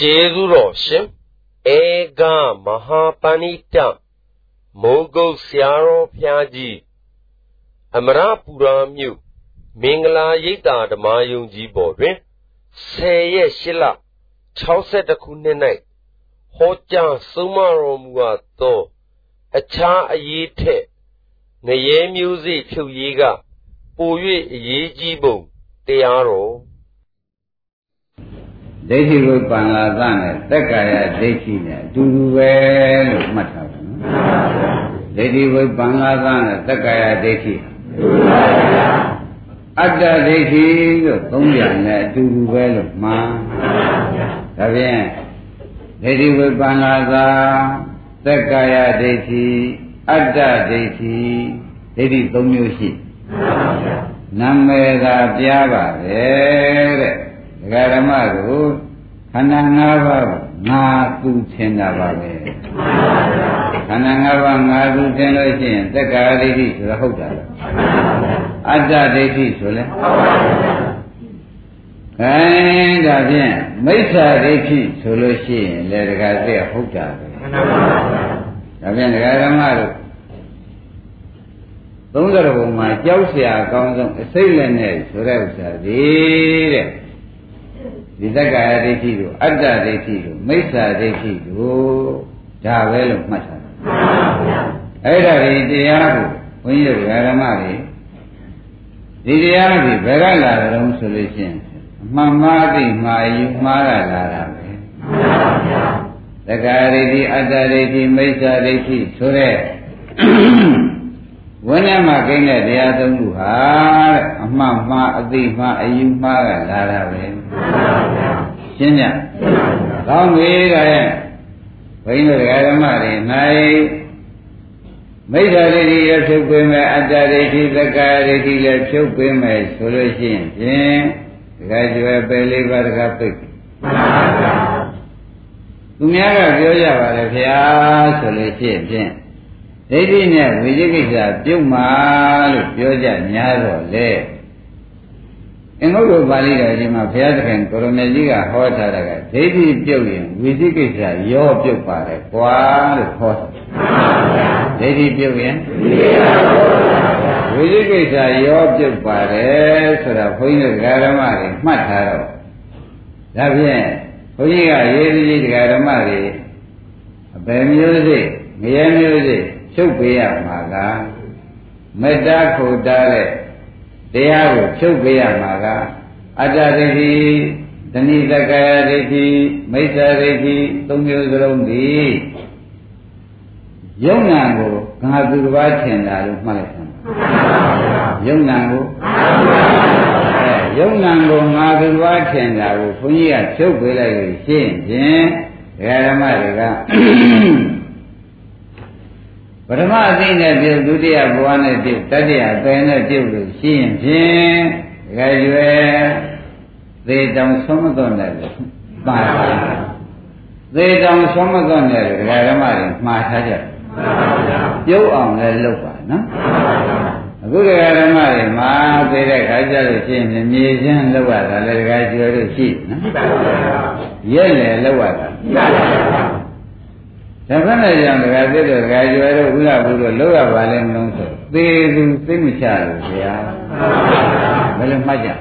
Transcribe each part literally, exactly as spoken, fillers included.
제주로 심 애가 마하파니타 몽고 시아로 펴지 아마라푸라뮤 밍글라 예다 드마용지 보တွင်十ရက်ရှစ်လ၆၁ခုနှစ်၌ဟောကြားဆုံးမတော်မူအပ်သောအခြားအရေးထက်ငရဲမျိုးစေ့ဖြုတ်ရေးကပို၍အရေးကြီးပုံတရားတော်ဒိဋ္ဌိဝိပ္ပန္နာသနဲ့တက္ကာယဒိဋ္ဌိနဲ့အတူတူပဲလို့မှတ်ထားပါနော်ဒိဋ္ဌိဝိပ္ပန္နာသနဲ့တက္ကာယဒိဋ္ဌိအတ္တဒိဋ္ဌိလို့သုံးပြန်နဲ့အတူတူပဲလို့မှားဒါဖြင့်ဒိဋ္ဌိဝိပ္ပန္နာသတက္ကာယဒိဋ္ဌိအတ္တဒိဋ္ဌိဒိဋ္ဌိသုံးမျိုးရှိနာမည်သာပြားပါပဲတဲ့ဒကာဓမ္မတို့ခန္ဓာ၅ပါးငါသူထင်တာပါပဲခန္ဓာ၅ပါးငါသူထင်လို့ရှိရင်တက္ကာဒိဋ္ဌိဆိုတာဟုတ်တာလားအတ္တဒိဋ္ဌိဆိုလဲခိုင်းဒါဖြင့်မိစ္ဆာဒိဋ္ဌိဆိုလို့ရှိရင်လေဒကာသိဟုတ်တာပဲဒါဖြင့်ဒကာဓမ္မတို့သုံးဆယ်ဘုံမှာကြောက်เสียအကောင်းဆုံးအစိတ်လက်နဲ့ဆိုတဲ့ဥစ္စာဒီတဲ့ဒီတက္ကာယဒိဋ္ဌိတို့အတ္တဒိဋ္ဌိတို့မိစ္ဆာဒိဋ္ဌိတို့ဒါပဲလို့မှတ်ထားတယ်အဲ့ဒါဒီတရားကိုဘုန်းကြီးတို့ဓမ္မတွေဒီတရားတွေဘယ်ကလာကြုံဆိုလို့ရှိရင်အမှန်မှားသိမှားယူမှားကလာတာပဲတက္ကာယဒိဋ္ဌိအတ္တဒိဋ္ဌိမိစ္ဆာဒိဋ္ဌိဆိုတဲ့ဝိနည်းမှာကိန်းတဲ့တရားသုံးခုဟာအမှန်မှားအသိမှားအယူမှားကလာတာပဲရှင်းကြကောင်းပြီဒါရဲ့ဘုန်းကြီးတို့ဓမ္မတွေနိုင်မိစ္ဆာဒိဋ္ဌိလည်းဖြုတ်ပေးမယ်အတ္တဒိဋ္ဌိသက္ကာဒိဋ္ဌိလည်းဖြုတ်ပေးမယ်ဆိုလို့ရှိရင်ဖြင့်ဒကာကျွယ်ပယ်လေးပါးဒကာပိတ်သူများကပြောကြပါလေဗျာဆိုလို့ရှိရင်ဖြင့်ဒိဋ္ဌိနဲ့ဝိသိကိစ္စပြုတ်မှာလို့ပြောကြများတော့လေအင်္ဂုတ္တပါဠိတော်ကြီးမှာဘုရားသခင်ကိုရမေကြီးကဟောထားတာကဒိဋ္ဌိပြုတ်ရင်ဝိသိကိစ္စရောပြုတ်ပါတယ်ကွာလို့ဟောတာဒိဋ္ဌိပြုတ်ရင်ဝိသိကိစ္စရောပြုတ်ပါတယ်ဆိုတာဘုန်းကြီးတို့ဓမ္မတွေမှတ်ထားတော့ဒါဖြင့်ဘုန်းကြီးကရေးကြီးဓမ္မတွေအပယ်မျိုးစိငရဲမျိုးစိဖြုတ်ပေးရမှာကမေတ္တာခိုတာတဲ့တရားကိုဖြုတ်ပေးရမှာကအတ္တဒိဋ္ဌိတဏိတက္ကာယဒိဋ္ဌိမိစ္ဆာဒိဋ္ဌိသုံးမျိုးစလုံးသည်ယုံနာကိုငါသူတစ်ပါးထင်တာလို့မှတ်လိုက်ပါယုံနာကိုအဲယုံနာကိုငါသူတစ်ပါးထင်တာကိုဘုန်းကြီးကဖြုတ်ပေးလိုက်လို့ရှင်းဖြင့်ဓမ္မတွေကပထမအသိနဲ့ပြုတ်ဒုတိယဘဝနဲ့ပြုတ်တတိယပယ်နဲ့ပြုတ်လို့ရှိရင်ဖြင့်ဒကာကျွယ်သေတောင်ဆုံးမသွန်တယ်လို့မှားပါသေတောင်ဆုံးမသွန်တယ်ဒကာဓမ္မတွေမှားထားကြပြုတ်အောင်လည်းလုပ်ပါနော်အခုဒကာဓမ္မတွေမှာသေတဲ့ခါကျလို့ရှိရင်မြေချင်းလောက်ရတာလည်းဒကာကျွယ်တို့ရှိနော်ရက်လည်းလောက်ရတာဒါကနဲ့ကြောင့်ဒကာသစ်တို့ဒကာကျွယ်တို့ဥရဘူးတို့လောက်ရပါလဲမလို့ဆိုသေသူသိမချလို့ဗျာဘယ်လိုမှတ်ကြ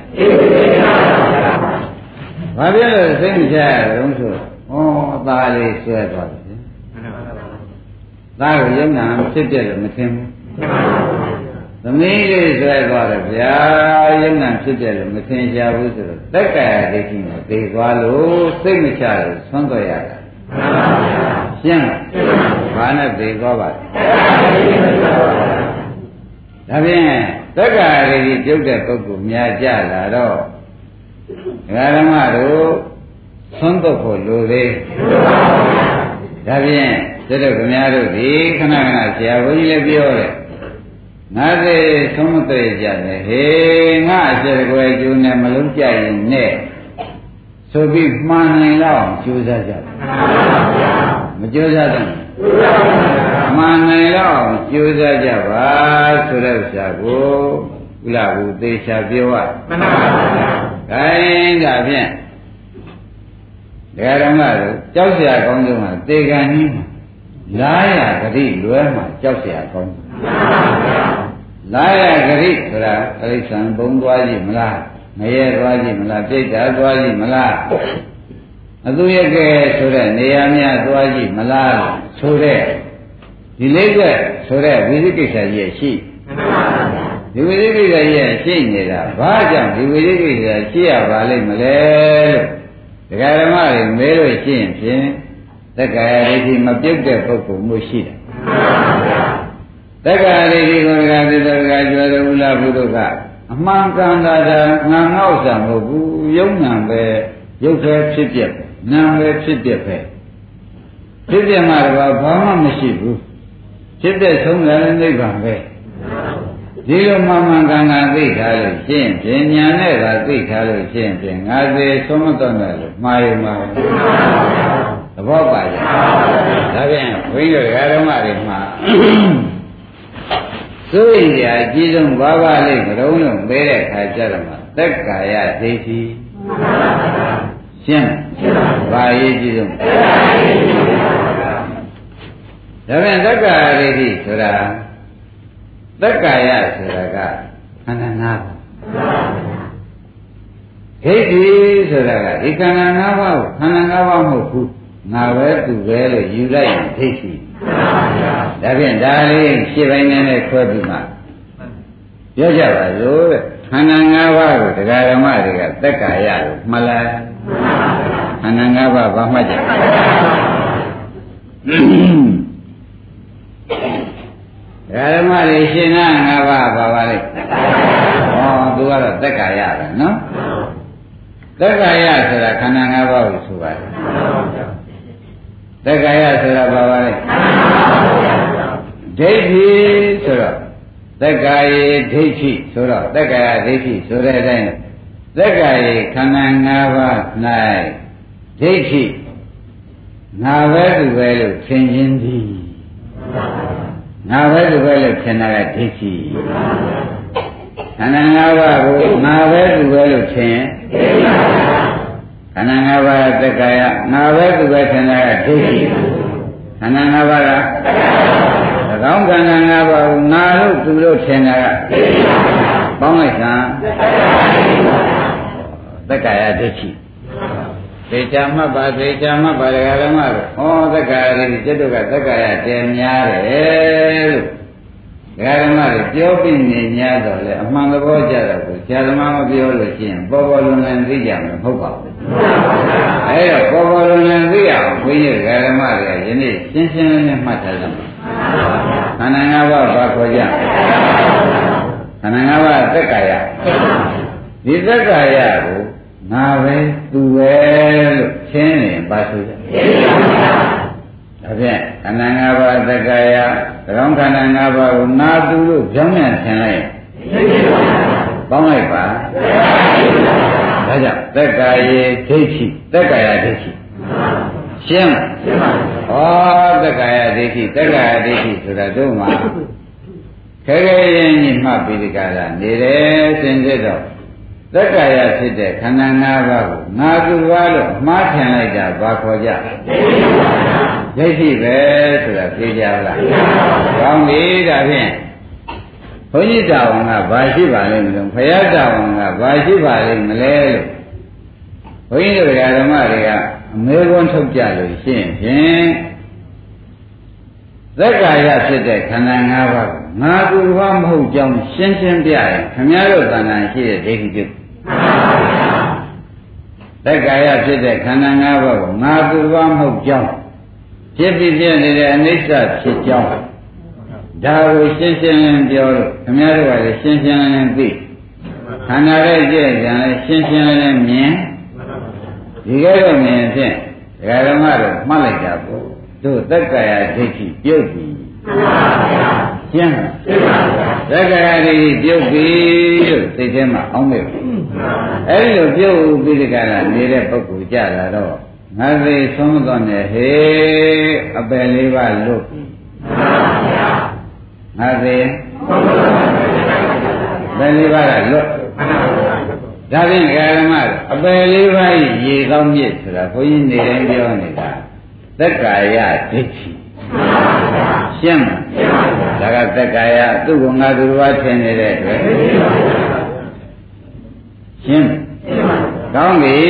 ဘာဖြစ်လို့သိမချရတော့ဆိုဩသားလေးဆွဲသွားတယ်သားကိုယုံနာဖြစ်ပြတယ်မသိဘူးသမီးလေးဆွဲသွားတယ်ဗျာယုံနာဖြစ်ပြတယ်မသိကြဘူးဆိုတော့တက္ကာယဒိဋ္ဌိနဲ့သိသွားလို့သိမချလို့ဆွမ်းသွားရတာရှင်းလားဘာနဲ့သိသွားပါလဲဒါဖြင့်တက္ကာရတိပြုတ်တဲ့ပုဂ္ဂိုလ်များကြလာတော့ဓမ္မတို့သွန်းတော့ဖို့လိုသေးဒါဖြင့်တို့ခင်ဗျားတို့ဒီခဏခဏဆရာဘုန်းကြီးလည်းပြောတယ်ငါသိသုံးသိကြတယ်ဟေးငါအစရကွယ်ကျိုးနဲ့မလုံးကြရင်နဲ့ဆိုပြီးမှန်နိုင်တော့ကြိုးစားကြတယ်မကြိုးစားတော့မှန်နိုင်တော့ကြိုးစားကြပါဆိုတဲ့ဥစ္စာကိုဥလာဘူးသေချာပြောရမှန်ပါဗျာ gain ဒါဖြင့်တရားဓမ္မတို့ကြောက်เสียကောင်းဆုံးကသေကံကြီးမှာလားရဂတိလွဲမှာကြောက်เสียကောင်းလားရဂတိဆိုတာအရိသံဘုံသွားကြည့်မလားငရဲသွားကြည့်မလားပြိတ္တာသွားကြည့်မလားအသူရကဲဆိုတဲ့နေရာများသွားကြည့်မလားဆိုတဲ့ဒီလေးကဆိုတဲ့ဝိသိကိစ္စကြီးရှိဒီဝိသိကိစ္စကြီးရှိနေတာဘာကြောင့်ဒီဝိသိကိစ္စရှိရပါလိမ့်မလဲလို့ဒကာဓမ္မတွေမဲလို့ရှိရင်ဖြင့်သက္ကာယဒိဋ္ဌိမပြုတ်တဲ့ပုဂ္ဂိုလ်မျိုးရှိတယ်သက္ကာယဒိဋ္ဌိကိုဒကာသစ္စာဒကာကျွဲတော်ဥလာဘုဒ္ဓကအမှန်ကန်တာငါငေါ့စာမဟုတ်ဘူးယုံနာပဲရုပ်ပဲဖြစ်ပြက်နာပဲဖြစ်ပြက်ပဲဖြစ်ပြက်မှာတော့ဘာမှမရှိဘူးဖြစ်တဲ့ဆုံးတယ်နိဗ္ဗာန်ပဲဒီလိုမှန်မှန်ကန်ကန်သိထားလို့ရှင်းဖြင့်ညာနဲ့သာသိထားလို့ရှင်းဖြင့်ငါစေဆုံးမတော့တယ်လို့မှားရုံပါပဲသဘောပါရဲ့ဒါဖြင့်ဘုန်းကြီးတို့ဓမ္မတွေမှာသိရကြအကြီးဆုံးဘာပါလိမ့်မတော်လို့မဲတဲ့ခါကျတော့မှသက္ကာယဒိဋ္ဌိရှင်းဘာရေးကြီးဆုံးဒါဖြင့်သက္ကာယဒိဋ္ဌိဆိုတာသက္ကာယဆိုတာကခန္ဓာ၅ပါးဒိဋ္ဌိဆိုတာကဒီခန္ဓာ၅ပါးကိုခန္ဓာ၅ပါးမဟုတ်ဘူးငါပဲသူပဲလို့ယူလိုက်ရင်ဒိဋ္ဌိဒါဖြင့်ဒါလေးရှင်းပိုင်းနဲ့ခွဲပြီးမှပြောကြပါလို့တဲ့ခန္ဓာ၅ပါးကိုတရားဓမ္မတွေကသက္ကာယလို့မှတ်လိုက်ခန္ဓာ၅ပါးဘာမှတ်ကြတရားဓမ္မတွေရှင်းနာ၅ပါးပါပါလေဩသူကတော့သက္ကာယပဲနော်သက္ကာယဆိုတာခန္ဓာ၅ပါးကိုဆိုပါတယ်သက္ကာယဆိုတာဘာပါလဲဒိဋ္ဌိဆိုတော့သက္ကာယေဒိဋ္ဌိဆိုတော့သက္ကာယဒိဋ္ဌိဆိုတဲ့အတိုင်းသက္ကာယေခန္ဓာ၅ပါး၌ဒိဋ္ဌိငါပဲသူပဲလို့ထင်ခြင်းသည်ငါပဲသူပဲလို့ထင်တာကဒိဋ္ဌိခန္ဓာ၅ပါးကိုငါပဲသူပဲလို့ထင်ခန္ဓာ၅ပါးသက္ကာယငါပဲသူပဲထင်တာကဒိဋ္ဌိခန္ဓာ၅ပါးကသကောင်းခန္ဓာ၅ပါးကိုငါလို့သူလို့ထင်တာကပေါင်းလိုက်တာသက္ကာယဒိဋ္ဌိသေချာမှတ်ပါသေချာမှတ်ပါဒကာဓမ္မတို့ဩသက္ကာယဒိဋ္ဌိကျတော့ကသက္ကာယတည်များတယ်လို့ဒကာဓမ္မတွေပြောပြီးနေ냐တော့လေအမှန်သဘောကြတော့ကိုဆရာသမားမပြောလို့ရှိရင်ပေါ်ပေါ်လွန်လွန်သိကြမှာမဟုတ်ပါဘူးအဲဒါပေါ်ပေါ်လွန်လွန်သိရအောင်ဘုန်းကြီးဒကာဓမ္မတွေကယနေ့ရှင်းရှင်းလင်းလင်းမှတ်ထားကြပါခန္ဓာ၅ပါးဘာခေါ်ကြခန္ဓာ၅ပါးသက္ကာယဒီသက္ကာယကိုငါပဲသူပဲလို့ရှင်းနေပါဆိုကြဒါဖြင့်ခန္ဓာ၅ပါးသက္ကာယသံခန္ဓာ၅ပါးကိုငါသူလို့ကြောင်းမြန်ထင်လိုက်ပေါင်းလိုက်ပါဒါကြောင့်သက္ကာယေဒိဋ္ဌိသက္ကာယဒိဋ္ဌိရှင်းလားရှင်းပါပြီဩသက္ကာယဒိဋ္ဌိသက္ကာယဒိဋ္ဌိဆိုတာတို့မှာခဲခဲရင်ကြီးမှတ်ပြီးဒီကလာနေတယ်စင်စစ်တော့သက္ကာယဖြစ်တဲ့ခန္ဓာ၅ပါးကိုငါသူပါလို့မှားထင်လိုက်တာဘာခေါ်ကြဒိဋ္ဌိပဲဆိုတာသိကြလားကောင်းပြီဒါဖြင့်ဘုန်းကြီးတာဝန်ကဘာရှိပါလိမ့်မလို့ဘုရားတာဝန်ကဘာရှိပါလိမ့်မလဲလို့ဘုန်းကြီးတို့ဓမ္မတွေကအမေခွန်းထုတ်ကြလို့ရှင်းဖြင့်သက္ကာယဖြစ်တဲ့ခန္ဓာ၅ပါးကိုငါသူဘာမဟုတ်ကြောင်းရှင်းရှင်းပြရင်ခမည်းတော်တဏ္ဍာရှိတဲ့ဒိဋ္ဌိကျုပ်သက္ကာယဖြစ်တဲ့ခန္ဓာ၅ပါးကိုငါသူဘာမဟုတ်ကြောင်းဖြစ်ပြီးပြနေတဲ့အနိစ္စဖြစ်ကြောင်းဒါကိုရှင်းရှင်းလင်းပြောလို့ခမည်းတော်ကလည်းရှင်းရှင်းလင်းလင်းသိခန္ဓာရဲ့ကြည့်ကြံလည်းရှင်းရှင်းလင်းလင်းမြင်ဒီကဲတော့မြင်ဖြင့်ဒကာဓမ္မတို့မှတ်လိုက်တာကိုတို့သက္ကာယဒိဋ္ဌိပြုတ်ပြီရှင်းလားရှင်းပါဗျာသက္ကာယဒိဋ္ဌိပြုတ်ပြီလို့သိတဲ့မှာအောင်းမဲ့အဲ့ဒီလိုပြုတ်ပြီးဒီကရနေတဲ့ပုဂ္ဂိုလ်ကြတာတော့ငါသိဆုံးမတော်နဲ့ဟေးအပယ်လေးပါလွတ်ပြီငါသိပယ်လေးပါကလွတ်ဒါဖြင့်ဓမ္မအပယ်လေးပါးရေကောင်းမြစ်ဆိုတာဘုန်းကြီးနေတိုင်းပြောနေတာသက်ကာယဒိဋ္ဌိရှင်းမလားဒါကသက်ကာယသူ့ကငါသူတော်ထင်နေတဲ့အတွက်ရှင်းကောင်းပြီ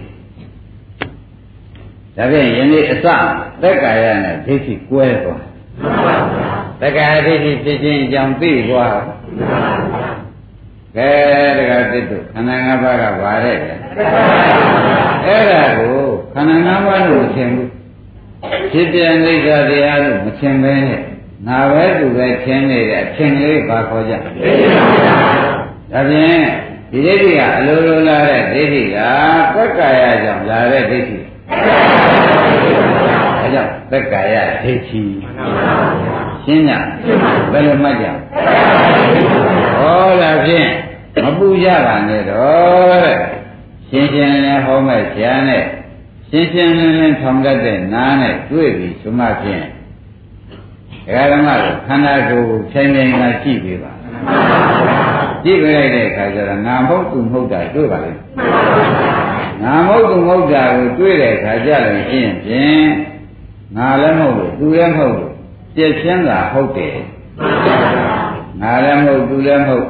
ဒါဖြင့်ယနေ့အစသက်ကာယနဲ့ဒိဋ္ဌိကွဲသွားသက်ကာယဒိဋ္ဌိဖြစ်ခြင်းအကြောင်းသိသွားကဲတကသစ်တို့ခန္ဓာ၅ပါးကဘာတဲ့အဲ့ဒါကိုခန္ဓာ၅ပါးလို့မထင်ဘူးဖြစ်ပြအိဋ္ဌာတရားလို့မထင်ပဲနဲ့ငါပဲသူပဲထင်နေတဲ့အထင်လေးဘာခေါ်ကြဒါဖြင့်ဒီဒိဋ္ဌိကအလိုလိုလာတဲ့ဒိဋ္ဌိကသက်ကာယကြောင့်လာတဲ့ဒိဋ္ဌိအဲကြောင့်သက်ကာယဒိဋ္ဌိရှင်းညဘယ်လိုမှတ်ကြဟောလာဖြင့်မပူကြပါနဲ့တော့တဲ့ရှင်းရှင်းလင်းဟောမဲ့ဉာဏ်နဲ့ရှင်းရှင်းလင်းလင်းထောင်တတ်တဲ့နားနဲ့တွေ့ပြီဆိုမှဖြင့်ဒကာဓမ္မတို့ခန္ဓာကိုယ်ကိုဖြိုင်ဖြိုင်ကကြည့်ပေးပါကြည့်ပြလိုက်တဲ့အခါကျတော့ငါမဟုတ်သူမဟုတ်တာတွေ့ပါလိမ့်ငါမဟုတ်သူမဟုတ်တာကိုတွေ့တဲ့အခါကျလို့ရှင်းဖြင့်ငါလည်းမဟုတ်ဘူးသူလည်းမဟုတ်ဘူးပြည့်ချင်းတာဟုတ်တယ်ငါလည်းမဟုတ်သူလည်းမဟုတ်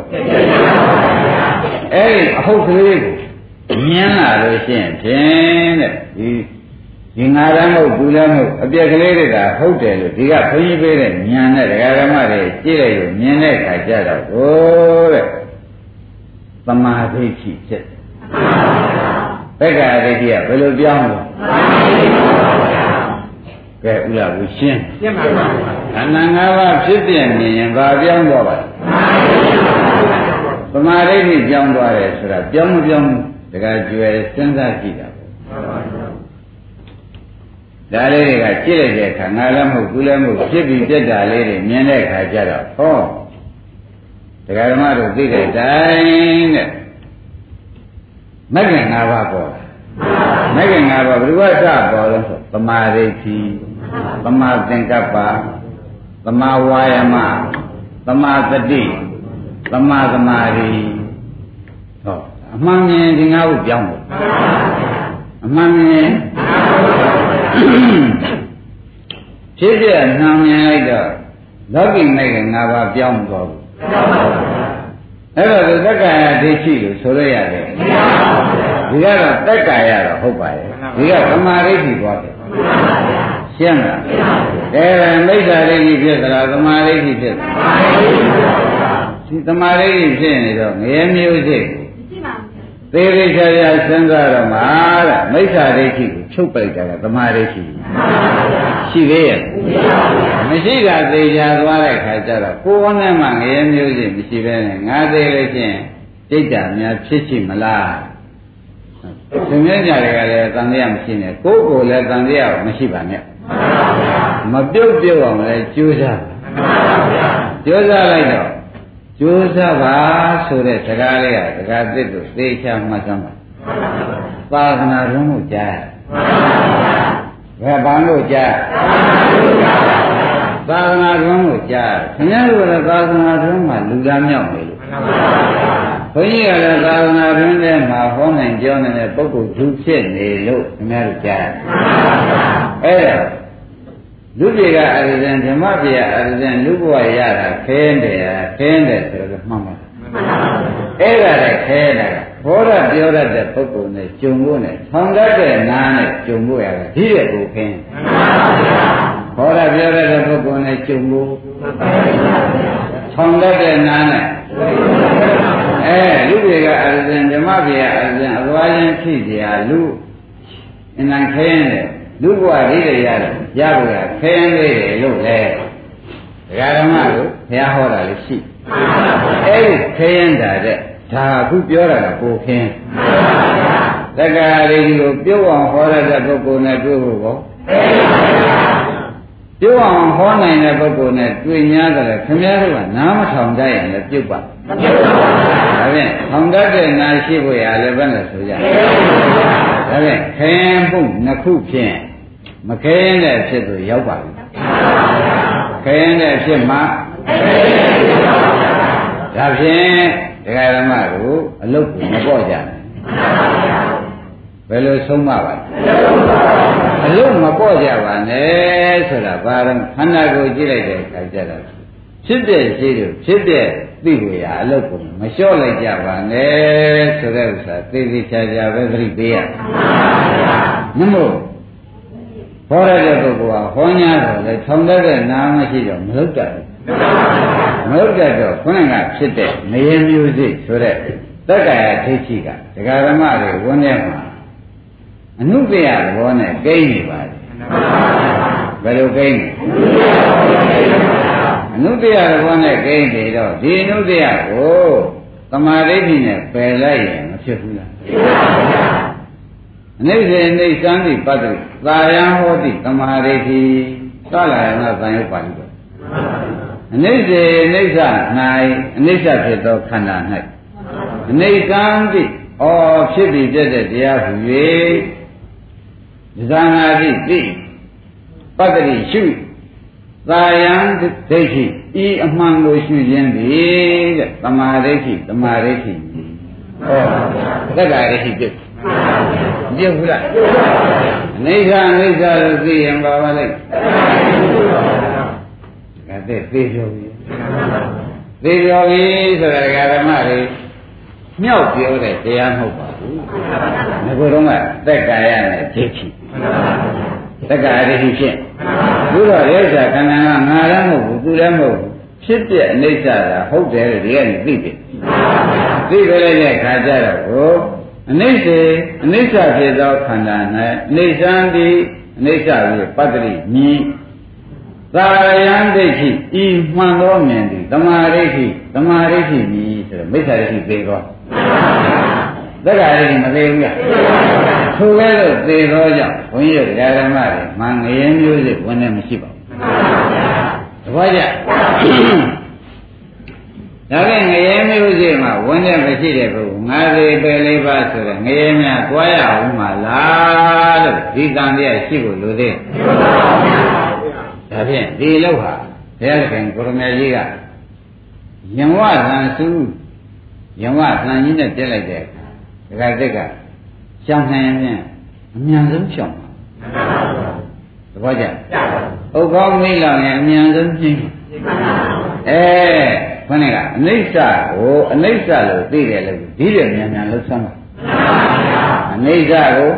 အဲ့ဒီအဟုတ်ကလေးကိုမြင်လာလို့ရှိရင်ဖြင့်တဲ့ဒီဒီငါလည်းမဟုတ်သူလည်းမဟုတ်အပြက်ကလေးတွေကဟုတ်တယ်လို့ဒီကဘုန်းကြီးပေးတဲ့ဉာဏ်နဲ့ဒကာဓမ္မတွေကြည့်လိုက်လို့မြင်တဲ့အခါကျတော့ဟိုတဲ့သမာဓိရှိဖြစ်ဘက်ကဒိဋ္ဌိကဘယ်လိုပြောင်းလဲကဲဥလာဘူးရှင်းရှင်းပါပါခန္ဓာ၅ပါးဖြစ်ပြမြင်ရင်ဘာပြောင်းသွားပါလဲသမာဓိဋ္ဌိပြောင်းသွားတယ်ဆိုတာပြောင်းမပြောင်းတကယ်ကျွယ်စဉ်းစားကြည့်တာပေါ့ဒါလေးတွေကကြည့်လိုက်တဲ့အခါငါလည်းမဟုတ်ဘူးလည်းမဟုတ်ဖြစ်ပြီးပြက်တာလေးတွေမြင်တဲ့အခါကျတော့ဟောဒကာဓမ္မတို့သိတဲ့တိုင်းတဲ့မဂ္ဂင်၅ပါးပေါ်လာမဂ္ဂင်၅ပါးဘယ်လိုကစပေါ်လို့ဆိုသမာဓိဋ္ဌိသမာသင်္ကပ္ပသမာဝါယမသမာသတိသမာသမာဓိဟောအမှန်မြင်ဒီငါ့ကိုပြောင်းလို့အမှန်မြင်ဖြစ်ပြနှောင်မြင်လိုက်တော့လောကီမဲ့ကငါးပါးပြောင်းသွားဘူးအဲ့တော့သက္ကာယဒိဋ္ဌိလို့ဆိုလို့ရတယ်ဒီကတော့သက္ကာယတော့ဟုတ်ပါရဲ့ဒီကသမာဓိဋ္ဌိသွားတယ်ရှင်းလားဒါပဲမိစ္ဆာဒိဋ္ဌိဖြစ်သလားသမာဓိဋ္ဌိဖြစ်သလားဒီသမာဓိဋ္ဌိဖြစ်နေတော့ငရဲမျိုးစိတ်သေသေးချာချာစဉ်းစားတော့မှာတဲ့မိစ္ဆာဒိဋ္ဌိကိုချုပ်ပိုက်တာကသမာဓိဋ္ဌိရှိသေးရဲ့မရှိတာသေချာသွားတဲ့ခါကျတော့ကိုယ်နဲ့မှငရဲမျိုးစိတ်မရှိဘဲနဲ့ငါသေးလို့ချင်းဒိဋ္ဌာများဖြစ်ရှိမလားသင်္ကြန်ကြတွေကလည်းတန်တရားမရှိနဲ့ကိုယ်ကိုယ်လည်းတန်တရားမရှိပါနဲ့မပြုတ်ပြုတ်အောင်လည်းကြိုးစားကြိုးစားလိုက်တော့ကြိုးစားပါဆိုတဲ့စကားလေးကစကားသစ်တို့သေချာမှတ်စမ်းပါသာသနာ့ရုံးကိုကြားဘယ်ဘာလို့ကြားသာသနာ့ရုံးကိုကြားခင်ဗျားတို့ကသာသနာ့ရုံးမှာလူသားမြောက်နေလို့ဘုန်းကြီးကလည်းသာသနာ့ရုံးထဲမှာဟောနိုင်ပြောနိုင်တဲ့ပုဂ္ဂိုလ်သူဖြစ်နေလို့ခင်ဗျားတို့ကြားအဲ့ဒါလူပြေကအရဇံဓမ္မပြေကအရဇံလူဘဝရတာခဲတယ်ခဲတယ်ဆိုတော့မှန်ပါအဲ့ဒါလည်းခဲတာဘောရပြောရတဲ့ပုဂ္ဂိုလ်နဲ့ဂျုံဖို့နဲ့ထောင်တတ်တဲ့နားနဲ့ဂျုံဖို့ရတယ်ဒီတဲ့ကိုခင်းဘောရပြောရတဲ့ပုဂ္ဂိုလ်နဲ့ဂျုံဖို့ထောင်တတ်တဲ့နားနဲ့အဲလူပြေကအရဇံဓမ္မပြေကအရဇံအသွားချင်းဖြစ်ကြလူအနံခဲတယ်လူဘဝလေးတွေရတယ်ရဖို့ရခဲလေးတွေလို့လေဒကာဓမ္မတို့ဘုရားဟောတာလေးရှိအဲ့ဒီခဲရင်တာတဲ့ဒါအခုပြောတာကကိုခင်းသက္ကာရိကိုပြုတ်အောင်ဟောရတဲ့ပုဂ္ဂိုလ်နဲ့တွေ့ဖို့ကောပြုတ်အောင်ဟောနိုင်တဲ့ပုဂ္ဂိုလ်နဲ့တွေ့냐တယ်ခင်ဗျားတို့ကနားမထောင်တတ်ရင်လည်းပြုတ်ပါမပြုတ်ပါဘူးဒါဖြင့်ထောင်တတ်တဲ့နာရှိဖို့ရလည်းဘယ်နဲ့ဆိုကြဒါဖြင့်ခဲရင်ပုတ်နှစ်ခုဖြင့်မခဲရင်တဲ့ဖြစ်သူရောက်ပါဘူးခဲရင်တဲ့ဖြစ်မှာဒါဖြင့်ဒကာဓမ္မတို့အလုတ်ကိုမပေါ့ကြနဲ့ဘယ်လိုဆုံးမပါလဲအလုံးမပေါ့ကြပါနဲ့ဆိုတာဘာလို့ခန္ဓာကိုယ်ကြည့်လိုက်တဲ့အခါကျတော့ဖြစ်တဲ့ရှိလို့ဖြစ်တဲ့သိကိုရအလုံးကိုမလျှော့လိုက်ကြပါနဲ့ဆိုတဲ့ဥစ္စာသိသိချာချာပဲသတိပေးရမမို့ဟောရတဲ့ပုဂ္ဂိုလ်ကဟောညာတော့လေထောင်တတ်တဲ့နာမရှိတော့မလုပ်တတ်ဘူးမလုပ်တတ်တော့ခုနကဖြစ်တဲ့နေရမျိုးစိဆိုတဲ့တက္ကရာဒိဋ္ဌိကဒကာဓမ္မတွေဝန်းထဲမှာအနုတ္တရသဘောနဲ့ကိန်းနေပါတယ်ဘယ်လိုကိန်းလဲအနုတ္တရသဘောနဲ့ကိန်းနေတော့ဒီအနုတ္တရကိုသမာဓိဋ္ဌိနဲ့ပယ်လိုက်ရင်မဖြစ်ဘူးလားအနိစ္စအိဋ္ဌံတိပတ္တိသာယံဟောတိသမာဓိဋ္ဌိသလာယနာသံယုတ်ပါဠိတော်အနိစ္စအိဋ္ဌ၌အနိစ္စဖြစ်သောခန္ဓာ၌အနိစ္စံတိဩဖြစ်ပြီးပြတဲ့တရားဟူ၍ဇာနာတိတိပတ္တိရှုသာယံဒိဋ္ဌိဤအမှန်ကိုရှုခြင်းသည်တဲ့သမာဓိဋ္ဌိသမာဓိဋ္ဌိဟောသက္ကာဒိဋ္ဌိပြုတ်ပြုတ်ဘူးလားအနိစ္စအနိစ္စလို့သိရင်ပါပါလိမ့်ဒါတဲ့သိပြောပြီသိပြောပြီဆိုတာဓမ္မတွေမြောက်ပြောတဲ့တရားမဟုတ်ပါဘူး။ဒီလိုတော့ကသက်ကာယနဲ့ဒိဋ္ဌိသက်ကာယဒိဋ္ဌိဖြင့်ဘုရားရဲ့ဇာခန္ဓာကငါလည်းမဟုတ်ဘူးသူလည်းမဟုတ်ဘူးဖြစ်တဲ့အနိစ္စကဟုတ်တယ်လို့ဒီကနေသိတယ်။သိကြတဲ့အခါကျတော့ကိုအနိစ္စအနိစ္စဖြစ်သောခန္ဓာ၌အနိစ္စံတိအနိစ္စကိုပတ္တိမြည်သာယံဒိဋ္ဌိဤမှန်သောမြင်သည်သမာဓိဋ္ဌိသမာဓိဋ္ဌိမြည်ဆိုတော့မိစ္ဆာဒိဋ္ဌိသိသောသက္ကာဒိဋ္ဌိမသိဘူးလားထိုကဲ့သို့သိသောကြောင့်ဘုန်းကြီးတို့ဓမ္မတွေမငရဲမျိုးစိဝင်နေမရှိပါဘူးတပည့်ကြဒါကငရဲမျိုးစိမှာဝင်နေမရှိတဲ့ပုဂ္ဂိုလ်ငါးစီပဲလေးပါဆိုတော့ငရဲများတွားရအောင်မလားလို့ဒီတန်တရားရှိဖို့လိုသေးဒါဖြင့်ဒီလောက်ဟာဘုရားခင်ကိုရမကြီးကယံဝသံစုယံဝသံကြီးနဲ့ပြက်လိုက်တဲ့အခါဒကာသက်ကရှောင်းနိုင်ရင်အမြန်ဆုံးရှောင်းပါသဘောကျဥက္ကောမိလောင်ရင်အမြန်ဆုံးပြင်းအဲခொနဲ့ကအနိစ္စကိုအနိစ္စလို့သိတယ်လို့ဒီတဲ့မြန်မြန်လှုပ်ဆမ်းပါအနိစ္စကို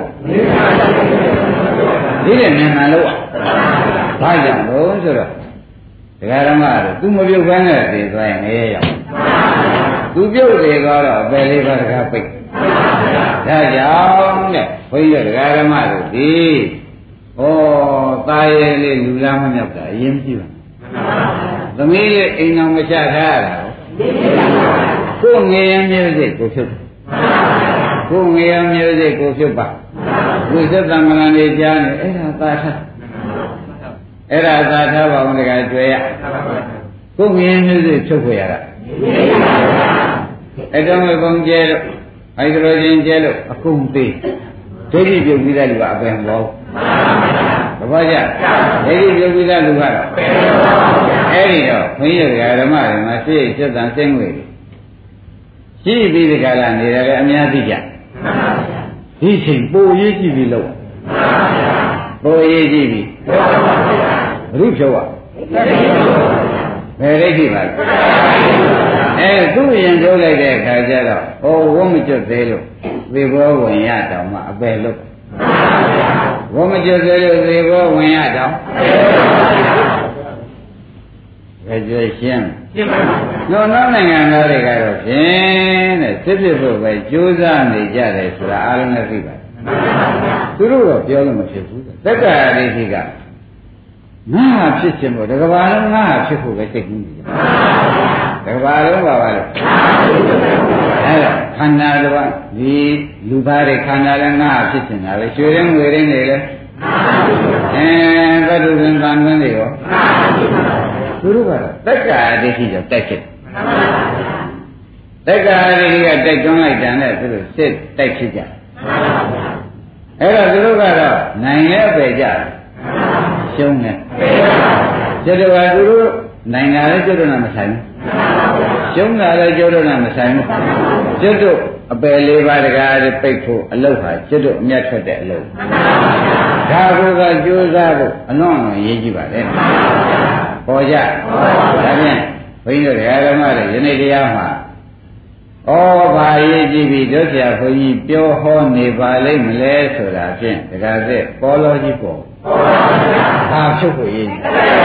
ဒီတဲ့မြန်မြန်လှုပ်ဘာကြောင့်လို့ဆိုတော့ဒကာဓမ္မတို့ तू မပြုတ်ခန်းနဲ့သိသွားရင်ငရဲရောက် तू ပြုတ်တယ်ကတော့အပယ်လေးပါးတကားပိတ်ဒါကြောင့်တဲ့ဘုန်းကြီးဒကာဓမ္မတို့ဒီဩตายရဲ့လေးလူလားမမြောက်တာအရင်ကြည့်ပါသမီးလေးအိမ်တော်မချထားရတာကိုငရဲမျိုးစိတ်ကိုဖြုတ်ကိုငရဲမျိုးစိတ်ကိုဖြုတ်ပါဝိသတ္တမလန်လေးကြားနေအဲ့ဒါသာထားအဲ့ဒါသာထားပါဦးတကယ်တွေ့ရကိုငင်းမျိုးစိဖြုတ်ခွေရတာအတုံးဝပုံကျဲလို့ဟိုက်ဒရိုဂျင်ကျဲလို့အကုန်သေးဒိဋ္ဌိပြုတ်ပြီးတဲ့လူကအပင်ဘောသဘောကျဒိဋ္ဌိပြုတ်ပြီးတဲ့လူကတော့အဲ့ဒီတော့ဘုန်းကြီးတို့ဓမ္မတွေမှာစိတ်စိတ်တန်စိတ်ငွေရှိပြီးဒီကလာနေတယ်လည်းအများသိကြဒီချိန်ပိုရေးကြည့်ပြီးလို့ပိုရေးကြည့်ပြီးဘုရုဖြုတ်ရဘယ်ဒိဋ္ဌိပါလဲအဲသူ့ရင်ထုတ်လိုက်တဲ့အခါကျတော့ဟောဝမကျွတ်သေးလို့သေဘောဝင်ရတောင်မှအပယ်လို့ဝမကျွတ်သေးလို့သေဘောဝင်ရတောင်ကြွယ်ရှင်းရှင်းပါဘူး။နောက်နိုင်ငံသားတွေကတော့ဖြင့်တဲ့စစ်ဖြစ်ဖို့ပဲကြိုးစားနေကြတယ်ဆိုတာအားလုံးလည်းသိပါတယ်။သူတို့တော့ပြောလို့မဖြစ်ဘူး။သက္ကာဒိဋ္ဌိကငါဟာဖြစ်ခြင်းမို့တကဘာလုံးငါဟာဖြစ်ဖို့ပဲစိတ်ကူးနေတယ်။တကဘာလုံးပါပါလို့အဲဒါခန္ဓာတော်ဒီလူသားတွေခန္ဓာလည်းငါဟာဖြစ်ခြင်းတာပဲရွှေရင်းငွေရင်းတွေလည်းအဲသတ္တုရင်ဗန်ဝင်တွေရောသူတို့ကတက္ကာဒိဋ္ဌိကြောင့်တိုက်ဖြစ်တက္ကာဒိဋ္ဌိကတိုက်တွန်းလိုက်တယ်နဲ့သူတို့စစ်တိုက်ဖြစ်ကြအဲ့တော့သူတို့ကတော့နိုင်လဲပဲကြရှုံးတယ်ကျွတ်တော်ကသူတို့နိုင်တာလဲကျွတ်တော်နဲ့မဆိုင်ဘူးရှုံးတာလဲကျွတ်တော်နဲ့မဆိုင်ဘူးကျွတ်တို့အပယ်လေးပါးတကားပိတ်ဖို့အလုပ်ဟာကျွတ်တို့အမြတ်ထွက်တဲ့အလုပ်ဒါကိုကကြိုးစားဖို့အလွန်အလွန်ရေးကြည့်ပါလေပေါ်ကြဒါဖြင့်ဘုန်းကြီးတို့ဓမ္မတွေယနေ့တရားမှာဩဘာရေးကြည့်ပြီးတို့ဆရာဘုန်းကြီးပြောဟောနေပါလိမ့်မလဲဆိုတာဖြင့်တကားသက်ပေါ်လို့ကြီးပေါ်ဘာဖြုတ်ဖို့ရေး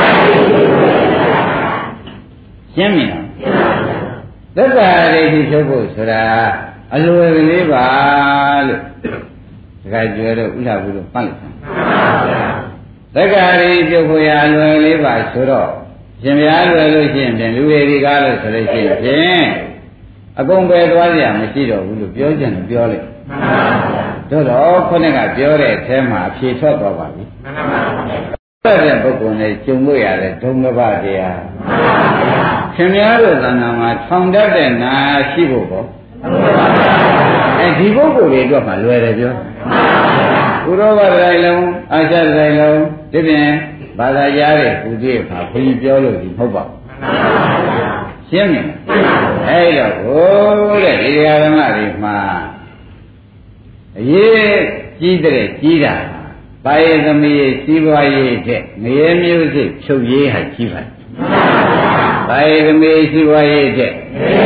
ရှင်းပြီနော်သက္ကာရိတိဖြုတ်ဖို့ဆိုတာအလွယ်ကလေးပါလို့တခါကျွဲတော့ဥလာဘူးလို့ပတ်လိုက်သက္ကာရိပြုတ်ဖို့ရအလွယ်ကလေးပါဆိုတော့ရှင်ဗျာလွယ်လို့ရှိရင်ပြန်လူတွေဒီကားလို့ဆိုလို့ရှိရင်ဖြင့်အကုန်ပဲသွားကြမရှိတော့ဘူးလို့ပြောကြတယ်ပြောလိုက်တို့တော့ခုနကပြောတဲ့အထဲမှာအဖြေထွက်သွားပါပြီအဲ့တဲ့ပုဂ္ဂိုလ်နဲ့ကျုံလို့ရတဲ့ဒုံလဘတရားခင်ဗျားတို့သံဃာမှာထောင်တတ်တဲ့နာရှိဖို့ပေါ့အဲဒီပုဂ္ဂိုလ်တွေအတွက်မှလွယ်တယ်ပြောဥရောပတိုင်းလုံးအာရှတိုင်းလုံးဒီပြင်ဘာသာကြားတဲ့ဘုရားမှာဘုရားပြောလို့ဒီမဟုတ်ပါဘူးရှင်းပြီအဲ့တော့ဟိုတဲ့ဒီဓမ္မတွေမှာအရေးကြီးတဲ့ကြီးတာပါရသမီးစီးပွားရေးတဲ့ငရဲမျိုးစိဖြုတ်ရေးဟာကြီးပါပါရသမီးစီးပွားရေးတဲ့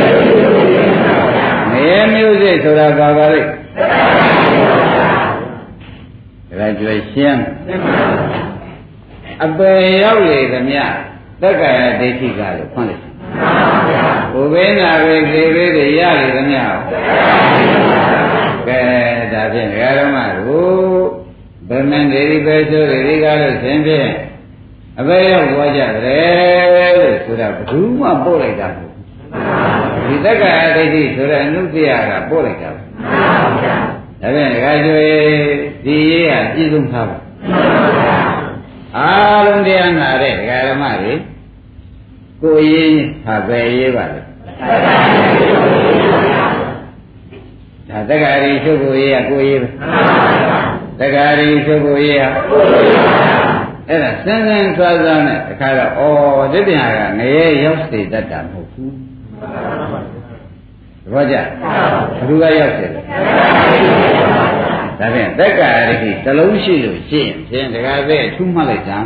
ငရဲမျိုးစိဆိုတာဘာပါလဲဒါကြွယ်ရှင်းအပယ်ရောက်လေသမျှသက္ကာယဒိဋ္ဌိကလို့ဖွင့်လိုက်ဘုဘေးနာပဲခေဘေးတွေရလေသမျှကဲဒါဖြင့်ဓမ္မတို့ဗမန်ဒေရိပဲဆိုဒေရိကားလို့ဆင်းဖြင့်အပယ်ရောက်သွားကြတယ်လို့ဆိုတာဘယ်သူမှပို့လိုက်တာမဟုတ်ဘူးဒီသက္ကာယဒိဋ္ဌိဆိုတဲ့အနုတ္တိယကပို့လိုက်တာဒါဖြင့်ဒကာကျွေဒီရေးကပြည့်စုံထားပါအားလုံးတရားနာတဲ့ဒကာဓမ္မတွေကိုယ်ရေးဟာပဲရေးပါလေဒါတက္ကရီချုပ်ကိုရေးကကိုယ်ရေးပဲတက္ကရီချုပ်ကိုရေးဟာအဲ့ဒါစမ်းစမ်းသွားသွားနဲ့တခါတော့ဩဒီပြန်ကငရဲရောက်စေတတ်တာမဟုတ်ဘူးတပည့်ကြဘ누구ကရောက်စေလဲဒါဖြင့်တက္ကရီတလုံးရှိလို့ရှိရင်ဖြင့်တခါပဲထူးမှတ်လိုက်ကြ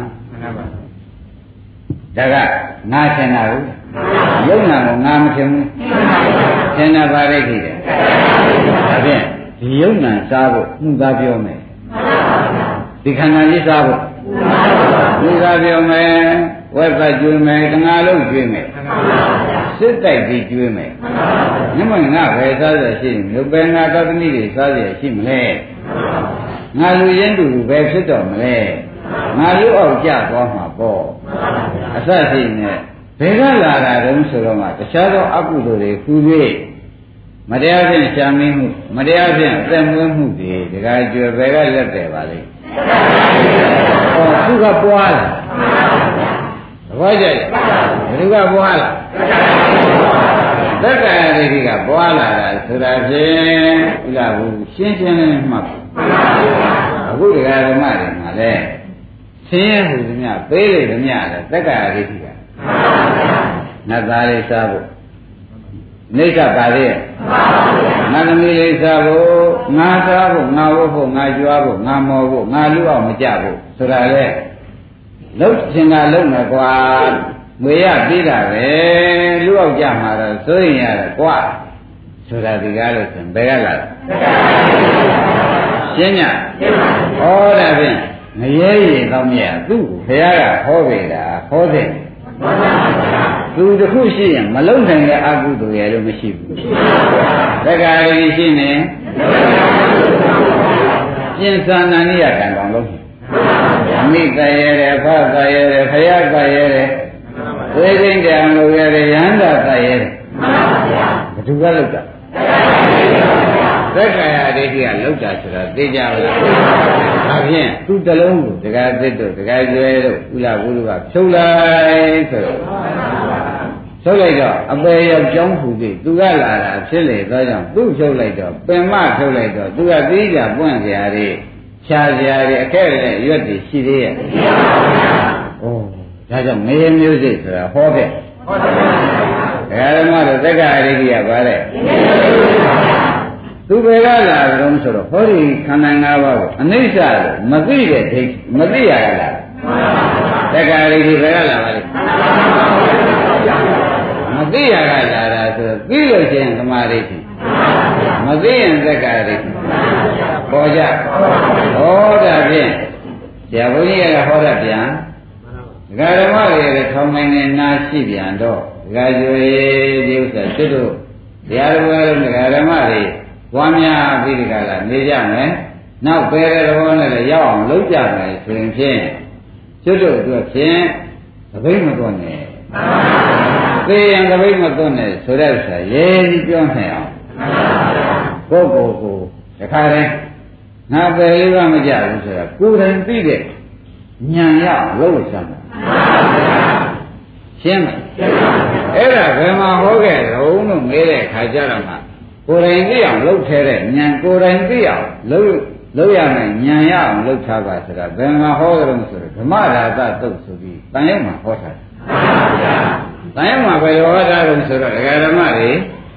ဒါကငါထင်တာကိုယုံနာကိုငါမထင်ဘူးထင်တာပါလိမ့်ကြည့်တယ်ဒါဖြင့်ဒီယုံနာစားဖို့မှုသားပြောမယ်ဒီခန္ဓာကြီးစားဖို့မှုသားပြောမယ်ဝက်ပတ်ကျွေးမယ်တငါလုံးကျွေးမယ်စစ်တိုက်ပြီးကျွေးမယ်ညမငါပဲစားရရှိမြို့ပဲငါသတ္တမိတွေစားရရှိမလဲငါလူရင်းတူပဲဖြစ်တော်မလဲငါလူအောင်ကြသွားမှာပေါ့အစရှိနေဘယ်ကလာတာတုံးဆိုတော့မှတခြားသောအကုသိုလ်တွေခူး၍မတရားဖြင့်ရှာမင်းမှုမတရားဖြင့်အသက်မွေးမှုတွေဒကာကျွယ်ဘယ်ကလက်တယ်ပါလိမ့်ဟောသူကပွားလာသဘောကျတယ်ဘယ်သူကပွားလာသက္ကာယဒိဋ္ဌိကပွားလာတာဆိုတာဖြင့်ဥလာဘူးရှင်းရှင်းလင်းလင်းမှတ်အခုဒကာဓမ္မတွေမှာလဲဆင်းရဲမှုသမျှပေးလေသမျှလဲသက္ကာယဒိဋ္ဌိကနတ်သားလေးစားဖို့နိစ္စပါလေနတ်သမီးလေးစားဖို့ငါစားဖို့ငါဝတ်ဖို့ငါကြွားဖို့ငါမော်ဖို့ငါလူအောင်မကြဖို့ဆိုတာလေလှုပ်ချင်တာလှုပ်မယ်ကွာငွေရပြီးတာပဲလူအောင်ကြမှာတော့စိုးရင်ရတယ်ကွာဆိုတာဒီကားလို့ဆိုဘယ်ကလာရှင်းညဟောတာဖြင့်ငရဲရည်တော့မြတ်သူ့ကိုဘုရားကဟောပေတာဟောတဲ့သူတစ်ခုရှိရင်မလုံနိုင်တဲ့အကုသိုလ်ရလို့မရှိဘူးတက္ကရီရှိနေပြင်စာနာနိယကံကောင်လုံးအမိတရရဲဖသရရဲခရကရရဲဝိသိတံလို့ရရဲယန္တာသရရဲဘယ်သူကလောက်တာသက္ကာယဒိဋ္ဌိကလောက်တာဆိုတာသိကြပါလားဒါဖြင့်သူတလုံးကိုဒကာသစ်တို့ဒကာကျွဲတို့ဥလာဘုရားဖြုတ်လိုက်ဆိုတော့ဖြုတ်လိုက်တော့အပေရောက်ကြောင်းဖူသေးသူကလာတာဖြစ်လေသောကြောင့်သူ့ဖြုတ်လိုက်တော့ပင်မဖြုတ်လိုက်တော့သူကသိကြပွင့်ကြရာတွေဖြာကြရာတွေအခက်နဲ့ရွက်တွေရှိသေးရဲ့မရှိပါဘူးဩဒါကြောင့်မေမျိုးစိတ်ဆိုတာဟောတဲ့ဟောတယ်ဒကာဓမ္မတို့သက္ကာရိတိကပါတဲ့သူဘယ်ကလာကြုံဆိုတော့ဟောဒီခန္ဓာ၅ပါးကိုအနိစ္စလို့မသိတဲ့ဒိဋ္ဌိမသိရကလားတက္ကရာဒိဋ္ဌိဘယ်ကလာပါလဲမသိရကလာတာဆိုတော့သိလို့ရှိရင်သမာဓိဋ္ဌိမသိရင်တက္ကရာဒိဋ္ဌိပေါ်ကြဟောတာဖြင့်ဆရာဘုန်းကြီးကဟောတတ်ပြန်ဒကာဓမ္မတွေလည်းထောင်းနိုင်နေနာရှိပြန်တော့ဒကာကျွေဒီဥစ္စာကျွတ်တို့တရားတော်လုံးဒကာဓမ္မတွေဝါများပြီးဒီကလာနေကြမယ်နောက်ပဲတဲ့ဘောနဲ့လည်းရောက်အောင်လုပ်ကြမယ်ဆိုရင်ဖြင့်ကျွတ်တို့အတွက်ဖြင့်သဘိမသွန်းနဲ့သိရင်သဘိမသွန်းနဲ့ဆိုတဲ့ဥစ္စာရေးပြီးပြောနိုင်အောင်ကိုယ့်ကိုယ်ကိုတခါတည်းငါပဲလေးကမကြဘူးဆိုတာကိုယ်တိုင်သိတဲ့ဉာဏ်ရလို့လို့စမ်းတာရှင်းမလားအဲ့ဒါဘယ်မှာဟောခဲ့တုံးလို့မေးတဲ့ခါကျတော့မှကိုယ်တိုင်သိအောင်လုပ်ထဲတဲ့ဉာဏ်ကိုယ်တိုင်သိအောင်လုပ်လုပ်ရမယ်ဉာဏ်ရအောင်လုပ်ထားပါဆိုတာဘယ်မှာဟောကြလို့ဆိုတော့ဓမ္မရာသတုတ်ဆိုပြီးတန်ရုံမှာဟောထားတယ်တန်ရုံမှာဘယ်လိုဟောထားလို့ဆိုတော့ဒကာဓမ္မတွေ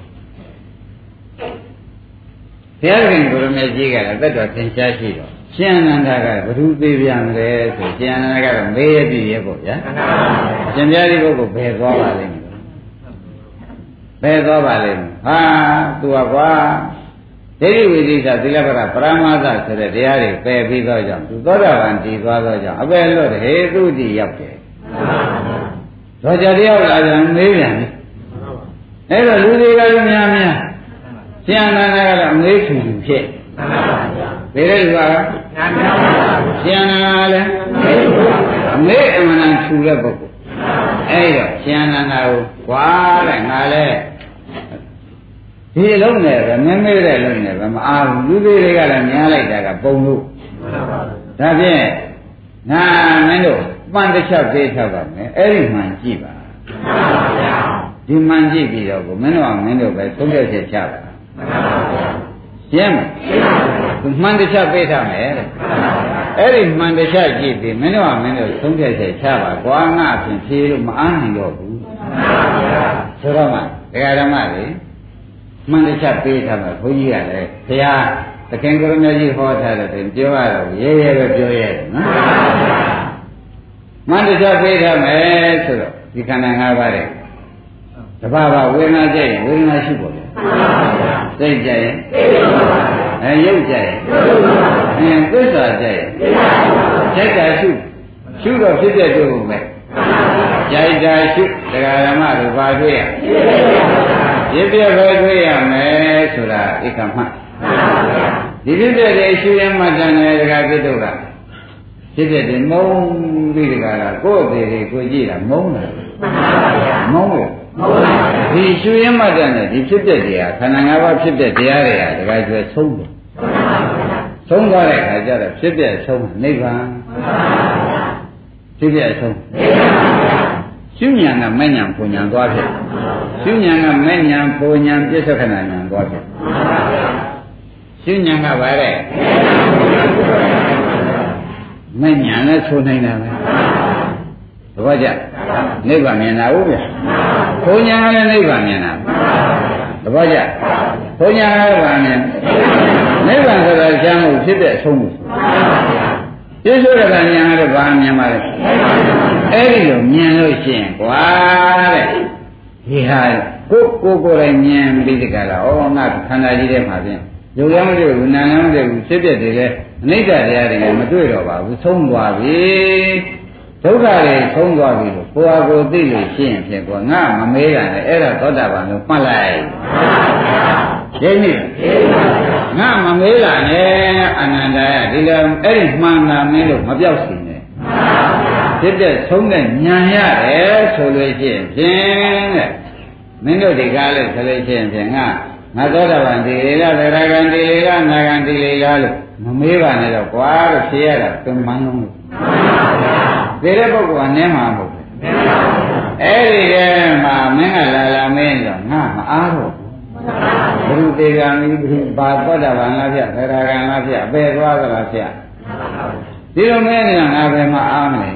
ဘုရားရှင်ကိုရမေကြီးကလည်းသက်တော်သင်ရှားရှိတော့ရှင်အနန္ဒကဘ ᱹ သေးပြန်လဲဆိုရှင်အနန္ဒကတော့မေးရပြီရဲ့ပေါ့ဗျာရှင်ပြားဒီပုဂ္ဂိုလ်ဘယ်သွားပါလိမ့်မလဲဘယ်သွားပါလိမ့်မလဲဟာသူကကွာဒိဋ္ဌိဝိသိကသီလပရပရမသဆိုတဲ့တရားတွေပယ်ပြီးတော့ကြောင့်သူသောတာပန်တည်သွားတော့ကြောင့်အပယ်လွတ်ဟေသူတည်ရောက်တယ်တော့ကြတရားလာပြန်မေးပြန်တယ်အဲ့တော့လူတွေကလည်းများများရှင်အနန္ဒကတော့အမေးထူထူဖြစ်ဘယ်လိုလဲရှင်အနန္ဒလည်းအမေးအမှန်ထူတဲ့ပုဂ္ဂိုလ်အဲ့တော့ရှင်အနန္ဒကိုကွာတဲ့ငါလဲဒီလုံးနဲ့ပဲမင်းမေးတဲ့လုံးနဲ့ပဲမအားဘူးလူသေးတွေကလည်းများလိုက်တာကပုံလို့ဒါဖြင့်ငါမင်းတို့ပန်းတစ်ချက်သေးထားပါမယ်အဲ့ဒီမှန်ကြည့်ပါဒီမှန်ကြည့်ပြီးတော့ကိုမင်းတို့ကမင်းတို့ပဲသုံးချက်ချက်ချပါရှင်းမသူမှန်တစ်ချက်ပေးထားမယ်တဲ့အဲ့ဒီမှန်တစ်ချက်ကြည့်ပြီးမင်းတို့ကမင်းတို့သုံးချက်ချက်ချပါကွာငါအပြင်ဖြေလို့မအားနိုင်တော့ဘူးဆိုတော့မှဒကာဓမ္မတွေမှန်တစ်ချက်ပေးထားမှာဘုန်းကြီးကလည်းဘုရားသခင်ကိုရမကြီးဟောထားတယ်ပြောရတော့ရဲရဲပဲပြောရတယ်နော်မှန်တစ်ချက်ပေးထားမယ်ဆိုတော့ဒီခန္ဓာ၅ပါးတဲ့တဘာဝဝေဒနာကြည့်ရင်ဝေဒနာရှိပေါ်တယ်စိတ်ကြရင်အဲရုပ်ကြရင်အဲသစ္စာကြရင်စိတ်တာရှုရှုတော့ဖြစ်တဲ့တွေ့ဖို့ပဲကြိုက်တာရှုတရားဓမ္မတို့ဘာတွေ့ရဖြစ်ပြပဲတွေ့ရမယ်ဆိုတာဧကမှဒီဖြစ်တဲ့တွေရှုရမှတန်တယ်တကားပြစ်တော့ကဖြစ်တဲ့တွေမုန်းပြီးတကားကကိုယ့်အသေးတွေကိုကြည့်တာမုန်းတယ်မုန်းလို့ဒီရှုရမှတန်တယ်ဒီဖြစ်တဲ့တရားခန္ဓာ၅ပါးဖြစ်တဲ့တရားတွေကတကားကျွဲဆုံးတယ်ဆုံးသွားတဲ့အခါကျတော့ဖြစ်တဲ့ဆုံးနိဗ္ဗာန်ဖြစ်တဲ့ဆုံးရှုဉဏ်ကမဲ့ဉဏ်ပူဉဏ်သွားဖြစ်ရှုဉဏ်ကမဲ့ဉဏ်ပူဉဏ်ပြစ္ဆုတ်ခဏဉဏ်သွားဖြစ်ရှုဉဏ်ကဘာလဲမဲ့ဉဏ်နဲ့ဆိုနိုင်တာပဲသဘောကျနိဗ္ဗာန်မြင်တာဟုတ်ဗျာပူဉဏ်ကလည်းနိဗ္ဗာန်မြင်တာသဘောကျပူဉဏ်ကလည်းဘာမြင်နိဗ္ဗာန်ဆိုတာကျမ်းလို့ဖြစ်တဲ့အဆုံးမှုပြစ္ဆုတ်ခဏဉာဏ်ကတော့ဘာမြင်ပါလဲအဲ့ဒီလိုမြင်လို့ရှိရင်ကွာတဲ့ဒီဟာကိုကိုကိုယ်တိုင်မြင်ပြီးဒီကလာဩငါခန္ဓာကြီးထဲမှာဖြင့်ရုပ်ရမ်းမတွေ့ဘူးနာမ်လည်းမတွေ့ဘူးဖြစ်ဖြစ်တွေလည်းအနိစ္စတရားတွေလည်းမတွေ့တော့ပါဘူးဆုံးသွားပြီဒုက္ခတွေဆုံးသွားပြီလို့ကိုယ်ဟာကိုယ်သိလို့ရှိရင်ဖြင့်ကွာငါမမေးတာနဲ့အဲ့ဒါသောတာပန်လို့မှတ်လိုက်ရင်းနေငါမမေးလာနဲ့အနန္တရဒီလိုအဲ့ဒီမှန်တာမင်းလို့မပြောက်စီနဲ့ဖြစ်တဲ့ဆုံးတဲ့ဉာဏ်ရတယ်ဆိုလို့ရှိရင်ဖြင့်တဲ့မင်းတို့ဒီကားလို့ဆိုလို့ရှိရင်ဖြင့်ငါငါသောတာပန်ဒီလေလားသရဂံဒီလေလားနာဂံဒီလေလားလို့မမေးပါနဲ့တော့ကွာလို့ဖြေရတာသူမှန်လုံးလို့ဒီတဲ့ပုဂ္ဂိုလ်ကနင်းမှာမဟုတ်ဘူးအဲ့ဒီထဲမှာမင်းကလာလာမင်းတော့ငါမအားတော့ဘူးဘုရုသေးကံဤဘုဘာသောတာပန်လားဗျသရဂံလားဗျအပေသွားသလားဗျဒီလိုမင်းကငါပဲမအားမလဲ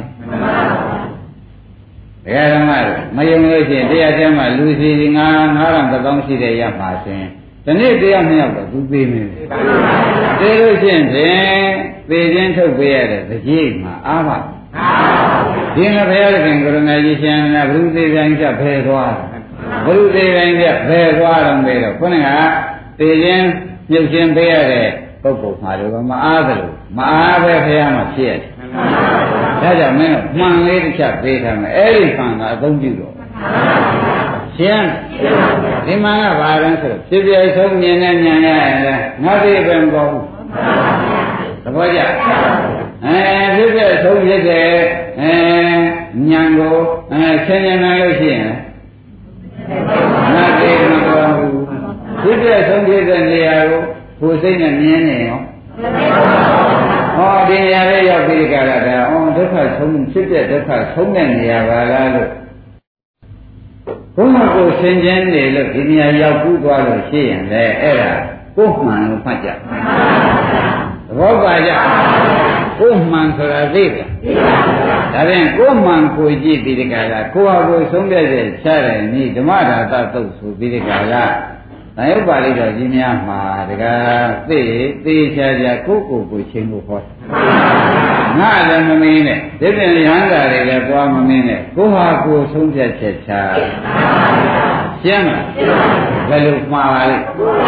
တရားဓမ္မမယုံလို့ရှိရင်တရားကျမ်းမှာလူစီငါငါးထောင်တစ်သောင်းရှိတဲ့ရမှာဆိုရင်ဒီနေ့တရားနှစ်ယောက်တော့သူသေးနေတယ်သေလို့ရှိရင်ဖြင့်သေခြင်းထုတ်ပေးရတဲ့တကြီးမှာအားပါဒီငါဘုရားခင်ကရုဏာကြီးရှင်နာဘုရုသေးပြန်ကြဖယ်သွားဘုရုသေးပြန်ကြဖယ်သွားတော့မေးတော့ခုနကသေခြင်းမြုပ်ခြင်းပေးရတဲ့ပုဂ္ဂိုလ်မှာတော့မအားသလိုမအားပဲဘုရားမှာဖြစ်ရတယ်ဒါကြောင့်မင်းတို့မှန်လေးတစ်ချက်ပေးထားမယ်အဲ့ဒီမှန်ကအသုံးပြုတော့ရှင်းဒီမှန်ကဘာလဲဆိုတော့ဖြစ်ပြဆုံးမြင်နဲ့ဉာဏ်ရရတယ်ငါသိပဲမပေါ်ဘူးသဘောကျအဲဖြစ်ပြဆုံးဖြစ်တဲ့အဲဉာဏ်ကိုအဲဆင်းရဲနိုင်လို့ရှိရင်ငါသိမပေါ်ဘူးဖြစ်ပြဆုံးဖြစ်တဲ့နေရာကိုကိုယ်စိတ်နဲ့မြင်နေရောဟောဒီနေရာလေးရောက်ပြီးကြတာကအော်ဒုက္ခဆုံးဖြစ်တဲ့ဒုက္ခဆုံးတဲ့နေရာပါလားလို့ဘုရားကိုဆင်ခြင်နေလို့ဒီနေရာရောက်ပြီးသွားလို့ရှိရင်လည်းအဲ့ဒါကိုယ်မှန်လို့မှတ်ကြသဘောပါကြကိုယ်မှန်ဆိုတာသိတယ်ဒါဖြင့်ကိုယ်မှန်ကိုကြည့်ပြီးဒီကလာကိုယ်ဟာကိုယ်ဆုံးဖြတ်တဲ့ချတဲ့ဤဓမ္မဒါသသုတ်ဆိုပြီးဒီကလာဒါရုပ်ပါဠိတော်ကြီးများမှာတကားသိသိချာချာကိုယ်ကိုယ်ကိုချင်းကိုဟောငါလည်းမမင်းနဲ့ဒီပြင်ရဟန္တာတွေလည်းပွားမမင်းနဲ့ကိုယ်ဟာကိုယ်ဆုံးဖြတ်ချက်ချရှင်းမလားဘယ်လိုမှားပါလဲ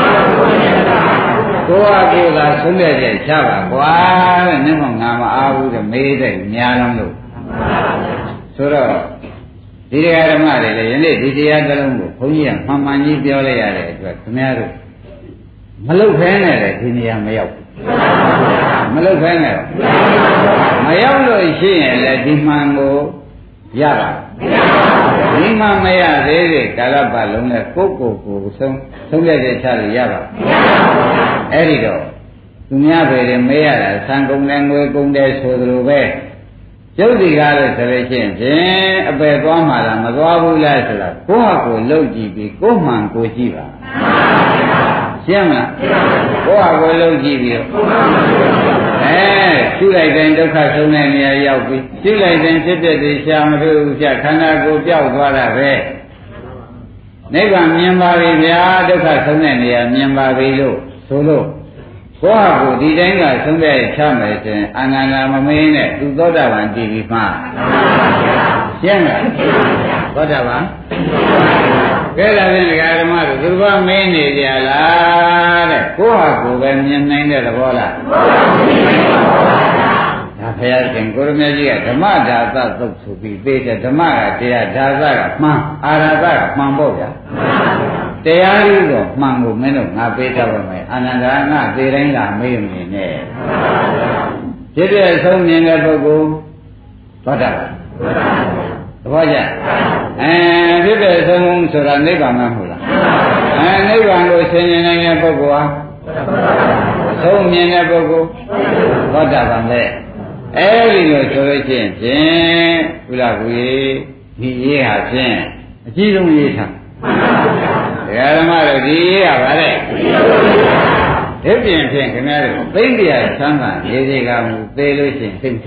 ကိုယ်ဟာကိုယ်သာဆုံးဖြတ်ချက်ချပါကွာတဲ့နင်းမငါမအားဘူးတဲ့မေးတဲ့များလုံးလို့ဆိုတော့ဒီတရားဓမ္မတွေလည်းယနေ့ဒီတရားတစ်လုံးကိုဘုန်းကြီးကမှန်မှန်ကြီးပြောလိုက်ရတဲ့အတွက်ခင်ဗျားတို့မလုတ်ဖဲနဲ့လေဒီနေရာမရောက်မလုတ်ဖဲနဲ့မရောက်လို့ရှိရင်လည်းဒီမှန်ကိုရပါဒီမှန်မရသေးတဲ့ကာလပတ်လုံးနဲ့ကိုယ်ကိုယ်ကိုဆုံးဆုံးဖြတ်ချက်ချလို့ရပါအဲ့ဒီတော့သူများပဲမေးရတာဆံကုန်တယ်ငွေကုန်တယ်ဆိုသလိုပဲကျုပ်ဒီကားလို့ဆိုလို့ရှိရင်ဖြင့်အပယ်သွားမှလားမသွားဘူးလားဆိုတာကိုယ့်ဟာကိုယ်လှုပ်ကြည့်ပြီးကိုယ်မှန်ကိုကြည့်ပါရှင်းမလားကိုယ့်ဟာကိုယ်လှုပ်ကြည့်ပြီးတော့အဲရှုလိုက်တဲ့ဒုက္ခဆုံးတဲ့နေရာရောက်ပြီးရှုလိုက်တဲ့ဖြစ်ဖြစ်တွေရှာမတွေ့ဘူးပြခန္ဓာကိုယ်ပျောက်သွားတာပဲနိဗ္ဗာန်မြင်ပါပြီဗျာဒုက္ခဆုံးတဲ့နေရာမြင်ပါပြီလို့ဆိုလို့ကိုယ့်ဟာကိုယ်ဒီတိုင်းကဆုံးဖြတ်ချမယ်ဆိုရင်အာနန္ဒမမင်းနဲ့သူသောတာပန်တည်ပြီးမှရှင်းလားသောတာပန်ကဲဒါဖြင့်ဒကာဓမ္မတို့သူဘာမင်းနေကြလားတဲ့ကိုယ့်ဟာကိုယ်ပဲမြင်နိုင်တဲ့သဘောလားဒါဘုရားရှင်ကိုရမကြီးကဓမ္မဒါသသုတ်ဆိုပြီးသိတဲ့ဓမ္မကတရားဒါသကမှန်အာရသကမှန်ပေါ့ဗျာတရားကြီးတော့မှန်ကိုမင်းတို့ငါပေးတတ်ပါမယ်အာနန္ဒာငါသေတိုင်းလာမေးနေနဲ့ဖြစ်တဲ့အဆုံးမြင်တဲ့ပုဂ္ဂိုလ်သောတာပန်သဘောကျအဲဖြစ်တဲ့အဆုံးဆိုတာနိဗ္ဗာန်မဟုတ်လားအဲနိဗ္ဗာန်ကိုဆင်ញင်နိုင်တဲ့ပုဂ္ဂိုလ်ဟာဆုံးမြင်တဲ့ပုဂ္ဂိုလ်သောတာပန်ပဲအဲဒီလိုဆိုလို့ရှိရင်ဖြင့်ဘုရားကြီးဒီရေးဟာဖြင့်အကြီးဆုံးရေးထားဓမ္မတို့ဒီရပါလေဒီပြင်ဖြင့်ခင်ဗျားတို့သိတရားဆန်းတာရေစီကမူသေးလို့ရှိရင်သိမ့်ထ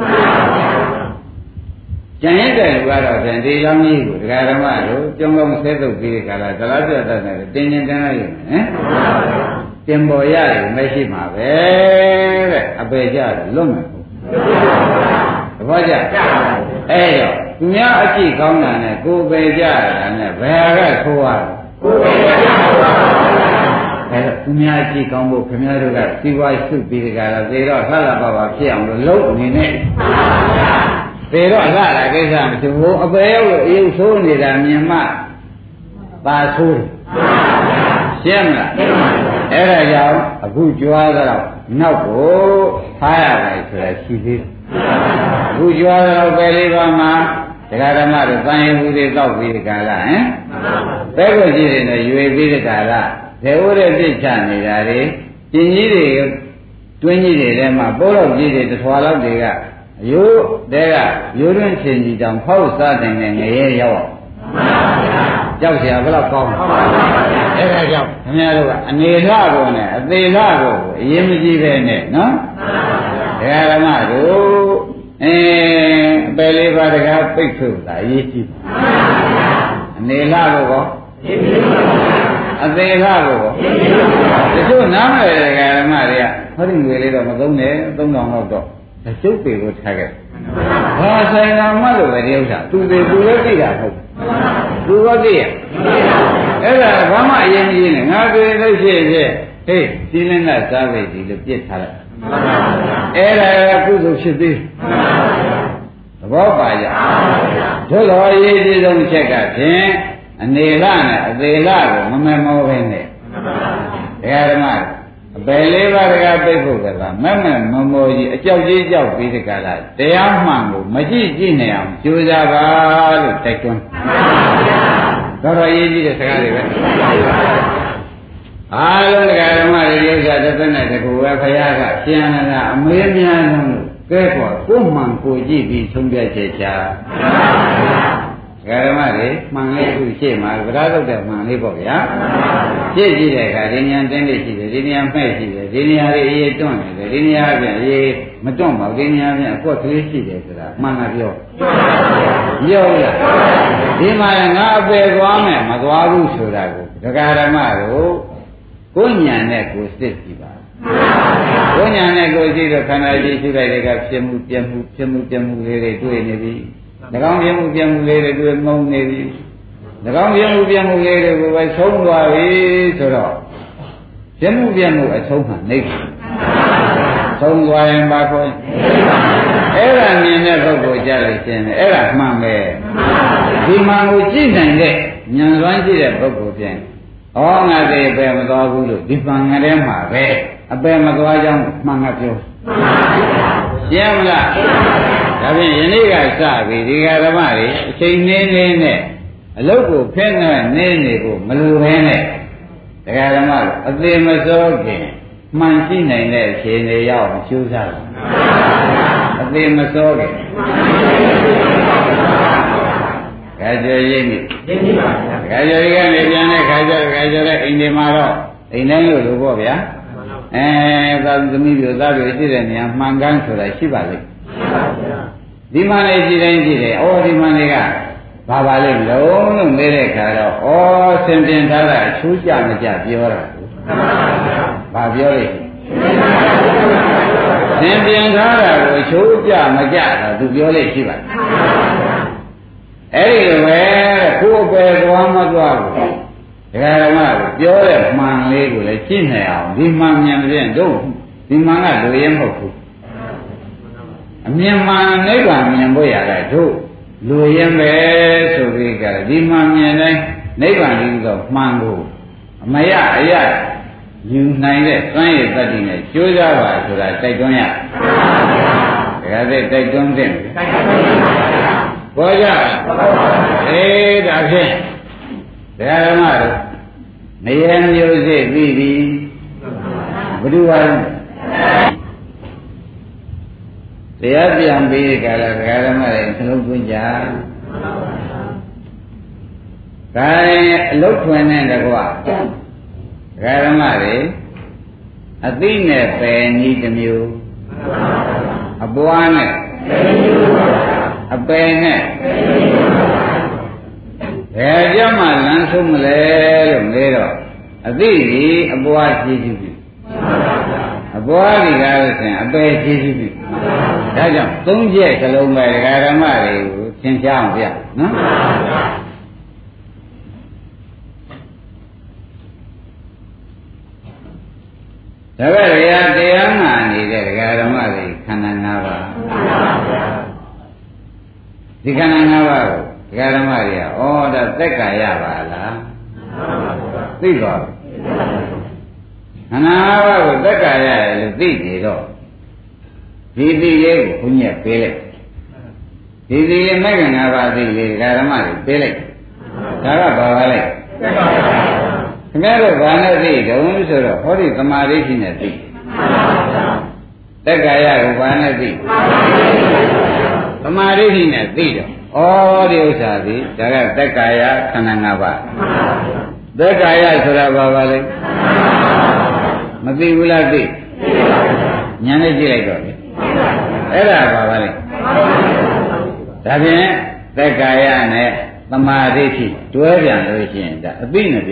ကြံရတဲ့လူကတော့ဖြင့်ဒီလောင်းကြီးကိုဒကာဓမ္မတို့ကျုံလုံးဆဲသုတ်ပြီးတဲ့ခါလာသလားပြတ်တတ်တယ်တင်းတင်းတင်းလိုက်ရမယ်တင်ပေါ်ရတယ်မရှိမှာပဲတဲ့အပေကြလွတ်မယ်သဘောကျအဲ့တော့သူများအကြည့်ကောင်းတာနဲ့ကိုယ်ပေကြတာနဲ့ဘယ်ကခိုးရကိုယ်ပေကြပါဘူးအဲ့တော့သူများကြည့်ကောင်းဖို့ခင်ဗျားတို့ကစီဝါစုပြီးကြတာသေတော့လှလှပပဖြစ်အောင်လို့လုပ်အနေနဲ့သေတော့လှလာကိစ္စမဖြစ်ဘူးအပေရောက်လို့အယုတ်ဆိုးနေတာမြင်မှပါဆိုးရှင်းမလားအဲ့ဒါကြောင့်အခုကြွားတော့နောက်ကိုဖားရတယ်ဆိုတာရှိသေးတယ်အခုကြွားတော့ပဲလေးပါမှာဒကာဓမ္မတို့တန်ရင်ဘူးတွေတောက်ပြီးဒီကလာဟင်ဘဲကိုကြည့်နေရွေပြီးဒီကလာဒေဝရပြစ်ချနေတာတွေကျင်ကြီးတွေတွင်းကြီးတွေထဲမှာပိုးတော့ကြီးတွေတထွာလောက်တွေကအယိုးတဲကရိုးတွင်းချင်းကြီးတောင်ဖောက်စားနိုင်တဲ့ငရဲရောက်အောင်ကြောက်เสียဘယ်တော့ကောင်းလဲအဲ့ဒါကြောင့်ခင်ဗျားတို့ကအနေလှကိုနဲ့အသေးလှကိုအရင်မကြည့်ပဲနဲ့နော်ဒကာဓမ္မတို့အဲအပယ်လေးပါးတကားပိတ်ဆို့တာအရေးကြီးအနေလှကိုကောအသေးလားကိုတချို့နားမလဲတဲ့ဓမ္မတွေကဟောဒီငွေလေးတော့မသုံးနဲ့သုံးတောင်တော့တချို့တွေကိုထားခဲ့ဘာဆိုင်တာမှလို့ပဲဒီဥစ္စာသူတွေသူလည်းသိတာဟုတ်သူရောသိရအဲ့ဒါဘာမှအရင်ကြီးနေငါတွေလို့ရှိရဲ့ဟေးဒီလင်းကစားပဲဒီလိုပြစ်ထားလိုက်အဲ့ဒါကုသိုလ်ဖြစ်သေးသဘောပါကြတို့တော်အရေးကြီးဆုံးချက်ကဖြင့်အနေလနဲ့အသေးလကိုမမဲမောပဲနဲ့တရားဓမ္မအပယ်လေးပါးတကားပြိဖို့ကလားမမဲမမောကြီးအကြောက်ကြီးကြောက်ပြီးတကလားတရားမှန်ကိုမကြည့်ကြည့်နေအောင်ကြိုးစားပါလို့တိုက်တွန်းတော်တော်အရေးကြီးတဲ့စကားတွေပဲအားလုံးတရားဓမ္မတွေဥစ္စာတစ်သက်နဲ့တကူပဲခရကရှင်ရတာအမေးများဆုံးလို့ကဲကွာကိုမှန်ကိုကြည့်ပြီးဆုံးဖြတ်ချက်ချဓမ္မတွေမှန်လေးခုရှေ့မှာဗရာထုတ်တဲ့မှန်လေးပေါ့ဗျာရှေ့ကြည့်တဲ့အခါဒီဉာဏ်တင်းလေးရှိတယ်ဒီဉာဏ်မှဲ့ရှိတယ်ဒီဉာဏ်လေးအေးတွန့်နေတယ်ဒီဉာဏ်ပြန်အေးမတွန့်ပါဘူးဒီဉာဏ်ပြန်အကွက်ကလေးရှိတယ်ဆိုတာမှန်တာပြောပြောလားဒီမှာငါအပယ်သွားမယ်မသွားဘူးဆိုတာကိုဒကာဓမ္မတို့ကိုဉာဏ်နဲ့ကိုစစ်ကြည့်ပါကိုဉာဏ်နဲ့ကိုကြည့်တော့ခန္ဓာကြီးရှိလိုက်တဲ့ကဖြစ်မှုပြမှုဖြစ်မှုပြမှုလေးတွေတွေ့နေပြီ၎င်းပြမှုပြမှုလေးတွေတွေ့မုံနေပြီ၎င်းပြမှုပြမှုလေးတွေကိုပဲဆုံးသွားပြီဆိုတော့ပြမှုပြမှုအဆုံးမှနေပြီဆုံးသွားရင်ဘာခေါ်အဲ့ဒါမြင်တဲ့ပုဂ္ဂိုလ်ကြလို့ရှင်တယ်အဲ့ဒါမှန်ပဲဒီမှန်ကိုကြည့်နိုင်တဲ့ဉာဏ်စွမ်းရှိတဲ့ပုဂ္ဂိုလ်ပြန်ဩငါသေးပဲမသွားဘူးလို့ဒီမှန်ငရဲမှာပဲအပယ်မသွားကြောင်းမှန်ကပြောရှင်းမလားဒါဖြင့်ယနေ့ကစပြီဒီဃာဓမ္မတွေအချိန်နည်းနည်းနဲ့အလုတ်ကိုဖဲ့နဲ့နေနေဖို့မလိုဘဲနဲ့ဒကာဓမ္မတို့အသေးမစောခင်မှန်ရှိနိုင်တဲ့အခြေအနေရောက်ကျိုးစားတယ်အသေးမစောခင်ခါကြရိပ်မိခါကြရိပ်ကနေပြန်တဲ့ခါကြခါကြတဲ့အိမ်ဒီမှာတော့အိမ်တိုင်းလို့လို့ပေါ့ဗျာအဲသာသမီးတို့သားတွေရှိတဲ့နေရာမှန်ကန်ဆိုတာရှိပါလိမ့်ဒီမှန်လေးကြည့်တိုင်းကြည့်တယ်အော်ဒီမှန်လေးကဘာပါလိမ့်လုံးလို့နေတဲ့ခါတော့ဩဆင်ပြင်ထားတာအချိုးကြမကြပြောတာဘာပြောလိမ့်ဆင်ပြင်ထားတာကိုအချိုးကြမကြတာသူပြောလိမ့်ရှိပါအဲ့ဒီလိုပဲကိုယ်ပဲသွားမသွားဘူးဒကာဓမ္မကိုပြောတဲ့မှန်လေးကိုလည်းရှင်းနေအောင်ဒီမှန်မြင်ပြန်တော့ဒီမှန်ကလူရဲမဟုတ်ဘူးအမြင်မှန်နိဗ္ဗာန်မြင်ဖို့ရတယ်တို့လူရဲပဲဆိုပြီးကြတယ်ဒီမှန်မြင်တိုင်းနိဗ္ဗာန်ကြီးတော့မှန်ကိုအမရအရယူနိုင်တဲ့သွမ်းရည်တတ္တိနဲ့ကျိုးစားပါဆိုတာတိုက်တွန်းရဒကာတဲ့တိုက်တွန်းတဲ့ဘောကြအေးဒါဖြင့်ဒကာဓမ္မတို့နေရမျိုးစိပြီးပြီဘုရားတရားပြန်ပြီးကြလားဒကာဓမ္မတွေသလုံးသွင်းကြဒါရင်အလုတ်ထွင်တဲ့တကွာဒကာဓမ္မတွေအသိနဲ့ပယ်နည်းတစ်မျိုးအပွားနဲ့အပယ်နဲ့ဘယ်ကြမှာလမ်းဆုံးမလဲလို့မေးတော့အသိကြီးအပွားကြည့်ကြည့်ပြီအပွားကြီးကားလို့ဆိုရင်အပယ်ကြည့်ကြည့်ပြီဒါကြောင့်သုံးချက်စလုံးပဲဒကာဓမ္မတွေကိုသင်ကြားအောင်ပြနော်ဒါပဲတရားတရားမှနေတဲ့ဒကာဓမ္မတွေခန္ဓာ၅ပါးဒီခန္ဓာ၅ပါးကိုဒကာဓမ္မတွေကဩဒါသက်ကာရပါလားသိပါဘူးခန္ဓာ၅ပါးကိုသက်ကာရတယ်လို့သိကြတော့ဒီသိလေးကိုဘုညာပေးလိုက်ဒီသိလေးမဲ့က၅ပါးသိလေးဒကာဓမ္မတွေပေးလိုက်ဒါကဘာပါလဲခင်ဗျားတို့ဘာနဲ့သိတုံးဆိုတော့ဟောဒီသမာဓိရှိနေသိသက်ကာရကိုဘာနဲ့သိသမာဓိရှိနေသိတော့ဩဒီဥစ္စာဒီဒါကသက်ကာယခန္ဓာ၅ပါးသက်ကာယဆိုတာဘာပါလဲမသိဘူးလားသိညာနဲ့ကြည့်လိုက်တော့လေအဲ့ဒါဘာပါလဲဒါဖြင့်သက်ကာယနဲ့သမာဓိရှိတွဲပြန်လို့ရှိရင်ဒါအသိနဲ့ပြည့်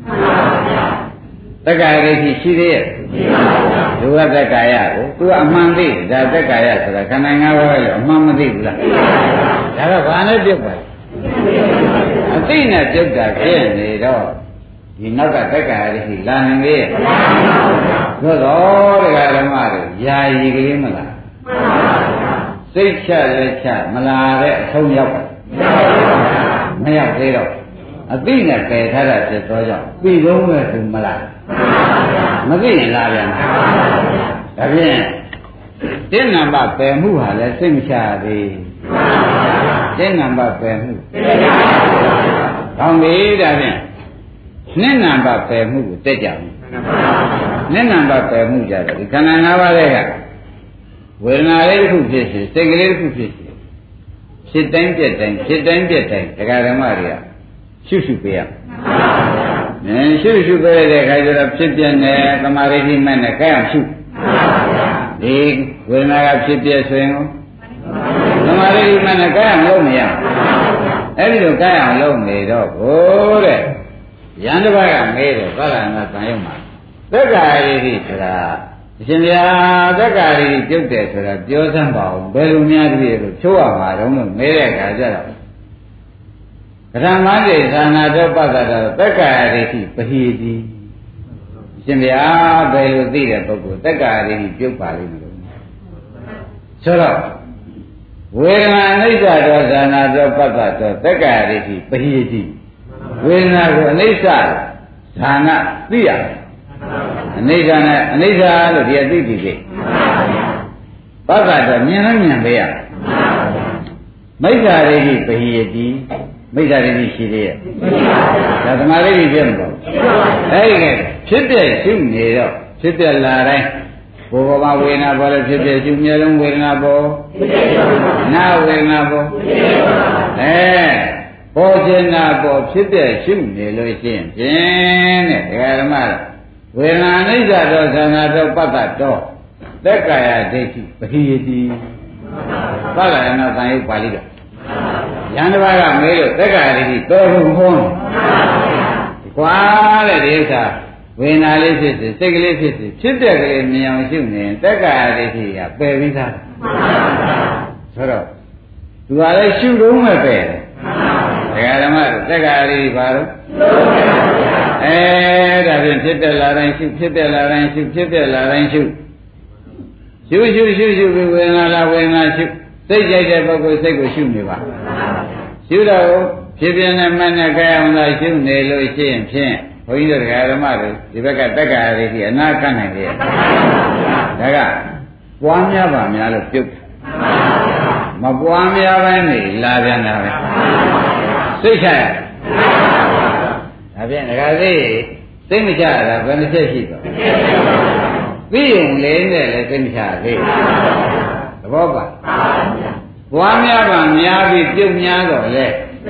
တက္ကာယဒိဋ္ဌိရှိသေးရဲ့ဒုက္ခတက္ကာယကိုသူကအမှန်သိဒါတက္ကာယဆိုတာခန္ဓာ၅ပါးပဲလို့အမှန်မသိဘူးလားဒါကဘာနဲ့ပြုတ်ပါလဲအသိနဲ့ပြုတ်တာဖြစ်နေတော့ဒီနောက်ကတက္ကာယဒိဋ္ဌိလာနေလေသို့တော့တရားဓမ္မတွေယာယီကလေးမလားစိတ်ချလက်ချမလာတဲ့အဆုံးရောက်ပါမရောက်သေးတော့အသိနဲ့ပယ်ထားတာဖြစ်သောကြောင့်ပြီးဆုံးမဲ့သူမလားမသိရင်လာပြန်မှာဒါဖြင့်တင်းနံပါတ်ပယ်မှုဟာလည်းစိတ်မချသေးတင်းနံပါတ်ပယ်မှုကောင်းပြီဒါဖြင့်နှစ်နံပါတ်ပယ်မှုကိုတက်ကြဘူးနှစ်နံပါတ်ပယ်မှုကြတယ်ဒီခန္ဓာ၅ပါးတွေကဝေဒနာလေးတစ်ခုဖြစ်စီစိတ်ကလေးတစ်ခုဖြစ်စီဖြစ်တိုင်းပြက်တိုင်းဖြစ်တိုင်းပြက်တိုင်းတရားဓမ္မတွေကရှုရှုပေးရမယ်။ရှုရှုပေးတဲ့အခါကျတော့ဖြစ်ပြနေသမာဓိရှိမှနဲ့ကြိုက်အောင်ရှု။ဒီဝေဒနာကဖြစ်ပြဆိုရင်သမာဓိရှိမှနဲ့ကြိုက်အောင်လုပ်မရဘူး။အဲဒီလိုကြိုက်အောင်လုပ်နေတော့ဘိုးတဲ့ရန်တစ်ပါးကမေးတယ်ဗလာနာတန်ရုံမှာသက္ကာရိတိဆိုတာအရှင်ဗျာသက္ကာရိတိပြုတ်တယ်ဆိုတာပြောစမ်းပါဦးဘယ်လိုများတည်းလို့ဖြိုးရမှာတော့လို့မေးတဲ့အခါကျတော့ကရမတိသာနာတော့ပတ္တတော်သက္ကာရိတိပဟိတိရှင်ဗျာဘယ်လိုသိတဲ့ပုဂ္ဂိုလ်သက္ကာရိတိပြုတ်ပါလိမ့်မလို့ဆိုတော့ဝေဒနာအနိစ္စတော့သာနာတော့ပတ္တတော်သက္ကာရိတိပဟိတိဝေဒနာကိုအနိစ္စဌာနသိရတယ်အနိစ္စနဲ့အနိစ္စလို့ဒီအသိသိသိပတ္တတော်မြင်လည်းမြင်ပေးရမိစ္ဆာရိတိပဟိတိမိစ္ဆာရိတိရှိသေးရဲ့ဒါသမာဓိပြည့်မလို့အဲဒီကဖြစ်တဲ့ရှုနေတော့ဖြစ်တဲ့လာတိုင်းဘုဘောမဝေဒနာပေါ်လို့ဖြစ်တဲ့ရှုမျက်လုံးဝေဒနာပေါ်နာဝေဒနာပေါ်အဲပေါ်ခြင်းနာပေါ်ဖြစ်တဲ့ရှုနေလို့ရှိရင်ဖြင့်တဲ့ဒကာဓမ္မဝေဒနာအနိစ္စတော့သံဃာတော့ပတ္တတော့သက္ကာယဒိဋ္ဌိပဟိယတိပတ္တရဏသံယုတ်ပါဠိတော်ယန္တဘာကမေးလို့သက္ကာယဒိဋ္ဌိတော်ဘူးဟောတယ်ကွာတဲ့ဒီဥစ္စာဝေဒနာလေးဖြစ်စေစိတ်ကလေးဖြစ်စေဖြစ်တဲ့ကလေးမြင်အောင်ရှုနေသက္ကာယဒိဋ္ဌိကပယ်ပြီးသားဆိုတော့သူကလည်းရှုတော့မဲ့ပယ်တယ်ဒကာဓမ္မတို့သက္ကာယဒိဋ္ဌိပါတော့အဲဒါဖြင့်ဖြစ်တဲ့လာတိုင်းရှုဖြစ်တဲ့လာတိုင်းရှုဖြစ်တဲ့လာတိုင်းရှုရှုရှုရှုရှုပြီးဝေဒနာလားဝေဒနာရှုစိတ်ကြိုက်တဲ့ပုဂ္ဂိုလ်စိတ်ကိုရှုနေပါရှုတော့ဖြစ်ပြနေမှနဲ့ကြအောင်သာရှုနေလို့ရှိရင်ဖြင့်ဘုန်းကြီးတို့တရားဓမ္မတို့ဒီဘက်ကတက္ကရာတွေဒီအနာခံနိုင်တယ်ဒါကပွားများပါများလို့ပြုတ်မပွားများပိုင်းနေလာပြန်တာပဲစိတ်ချရဒါဖြင့်ဒကာသိသိမချရတာဘယ်နှချက်ရှိတော့သိရင်လေးနဲ့လည်းသိမချရသေးသဘောပါဘွားများပါများပြီးပြုတ်များတော့လေ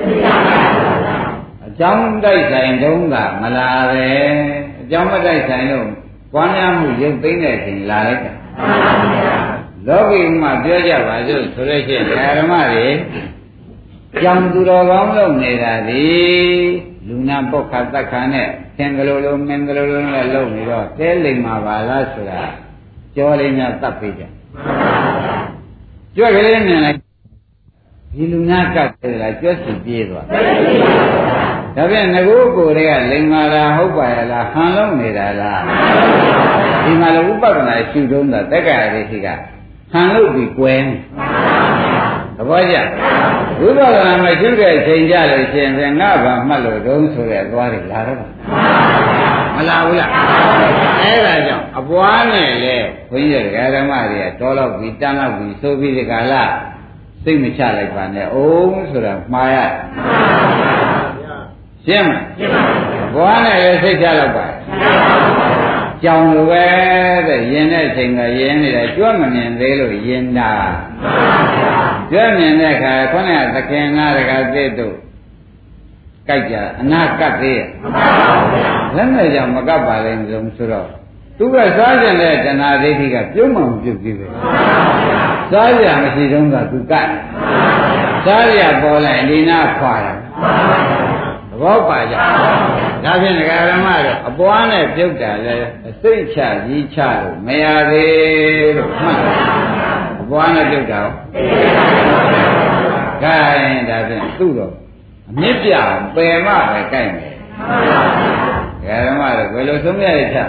အကြောင်းတိုက်ဆိုင်တုံးကမလာပဲအကြောင်းမတိုက်ဆိုင်တော့ဘွားများမှုရုပ်သိမ့်တဲ့အချိန်လာလိုက်တာလောကီမှာပြောကြပါစို့ဆိုလို့ရှိရင်ဓမ္မတွေကြောင်သူတော်ကောင်းလုပ်နေတာဒီလူနာပုတ်ခါတက်ခါနဲ့သင်္ကလိုလိုမင်္ဂလိုလိုနဲ့လုပ်နေတော့တဲလိမ်မှာပါလားဆိုတာကြောလေးများတတ်ပေးကြကြွက်ကလေးမြင်လိုက်ဒီလူနာကတ်တယ်လားကြွက်စီပြေးသွားဒါပြန်ငကိုးကိုယ်တွေကလိမ်မာလားဟုတ်ပါရဲ့လားဟန်လုံးနေတာလားဒီမှာလည်းဥပဒနာရှုတုံးတာတက္ကရာဒိဋ္ဌိကဟန်လို့ပြီးကွယ်သဘောကျဝိပဿနာမရှိတဲ့ချိန်ကြလို့ရှင်ဖြင့်ငါ့ဘာမှတ်လို့တုံးဆိုတဲ့အသွားတွေလာတော့မလာဘူးလားအဲဒါကြောင့်အပွားနဲ့လေဘုန်းကြီးတွေကဓမ္မတွေကတော်တော့ပြီးတန်းတော့ပြီးဆိုပြီးဒီကလာစိတ်မချလိုက်ပါနဲ့အိုးဆိုတာမှားရရှင်းမဘွားနဲ့လည်းစိတ်ချလိုက်ပါကြောင်လိုပဲတဲ့ရင်တဲ့ချိန်ကရင်နေတာကြွမမြင်သေးလို့ရင်တာကြွမြင်တဲ့အခါခေါင်းကသခင်နာတကသစ်တို့ကြိုက်ကြအနာကတ်သေးရဲ့လက်နဲ့ကြောင့်မကပ်ပါလိမ့်လို့ဆိုတော့သူကစားကျင်တဲ့တဏှာဒိဋ္ဌိကပြုံးမှမပြုတ်သေးဘူးစားရမရှိတော့ကသူကတ်စားရပေါ်လိုက်ဒီနာခွာတယ်သဘောပါကြဒါဖြင့်ဒကာရမတို့အပွားနဲ့ပြုတ်တာလဲစိတ်ချကြီးချလို့မရသေးလို့မှတ်အပွားနဲ့ပြုတ်တာရောခိုင်းဒါဖြင့်သူ့တော့အမြင့်ပြပယ်မှပဲကိုက်မယ်ဒကာရမတို့ဘယ်လိုဆုံးရရချ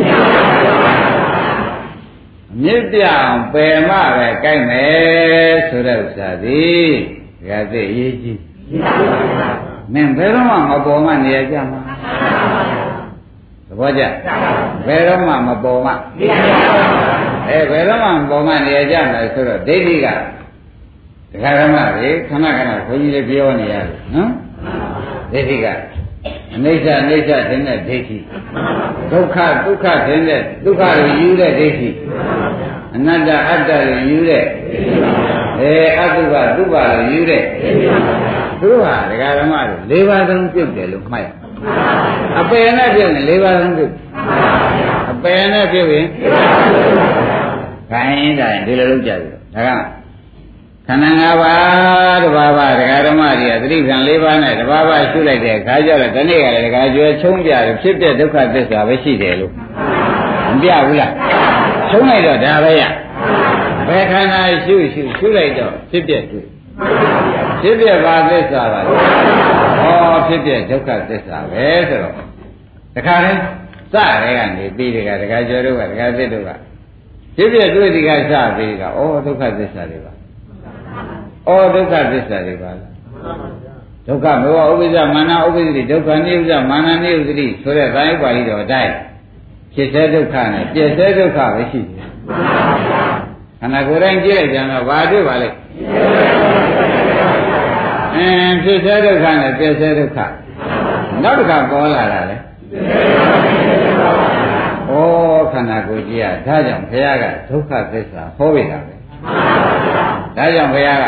အမြင့်ပြပယ်မှပဲကိုက်မယ်ဆိုတဲ့ဥစ္စာသည်ဒကာသိအရေးကြီးမင်းဘယ်တော့မှမပေါ်မှနေရကြမှာသဘောကျဘယ်တော့မှမပေါ်မှအဲဘယ်တော့မှမပေါ်မှနေရကြမယ်ဆိုတော့ဒိဋ္ဌိကဒကာရမတွေခဏခဏခွန်ကြီးလေးပြောနေရတယ်နော်ဒိဋ္ဌိကအနိစ္စအနိစ္စတဲ့ဒိဋ္ဌိဒုက္ခဒုက္ခတဲ့ဒုက္ခကိုယူတဲ့ဒိဋ္ဌိအနတ္တအတ္တကိုယူတဲ့အဲအတုပတုပကိုယူတဲ့သူတို့ဟာဒကာဓမ္မတို့၄ပါးသုံးပြုတ်တယ်လို့မှတ်ရအပယ်နဲ့ပြုတ်ရင်၄ပါးသုံးပြုတ်အပယ်နဲ့ပြုတ်ရင်ခိုင်းတိုင်းဒီလိုလုပ်ကြပြီဒါကခန္ဓာ၅ပါးတဘာဘာဒကာဓမ္မတွေကသတိပ္ပံ၄ပါးနဲ့တဘာဘာရှုလိုက်တဲ့အခါကျတော့ဒီနေ့ကလည်းဒကာကျွဲချုံးပြတယ်ဖြစ်တဲ့ဒုက္ခသစ္စာပဲရှိတယ်လို့မပြဘူးလားချုံးလိုက်တော့ဒါပဲရဘယ်ခန္ဓာရှုရှုရှုလိုက်တော့ဖြစ်တဲ့တွေ့ဖြစ်ပြပါသစ္စာပါလေဟောဖြစ်ပြဒုက္ခသစ္စာပဲဆိုတော့တခါတည်းစရဲကနေပြီးတခါတခါကျော်တို့ကတခါသစ်တို့ကဖြစ်ပြတွေ့ဒီကစပြီးကဩဒုက္ခသစ္စာတွေပါဩဒုက္ခသစ္စာတွေပါဒုက္ခမေဝဥပ္ပဇ္ဇမာနဥပ္ပဇ္ဇတိဒုက္ခနိဥပ္ပဇ္ဇမာနနိဥပ္ပဇ္ဇတိဆိုတဲ့သာယပါဠိတော်အတိုင်းဖြစ်စေဒုက္ခနဲ့ပြည့်စေဒုက္ခပဲရှိတယ်ခန္ဓာကိုယ်တိုင်းကြည့်လိုက်ကြတော့ဘာတွေ့ပါလဲအင်းဖြစ်စေဒုက္ခနဲ့ပြည့်စေဒုက္ခနောက်တစ်ခါပေါ်လာတာလေဩခန္ဓာကိုယ်ကြီးကဒါကြောင့်ဘုရားကဒုက္ခသစ္စာဟောပေးတာပဲဒါကြောင့်ဘုရားက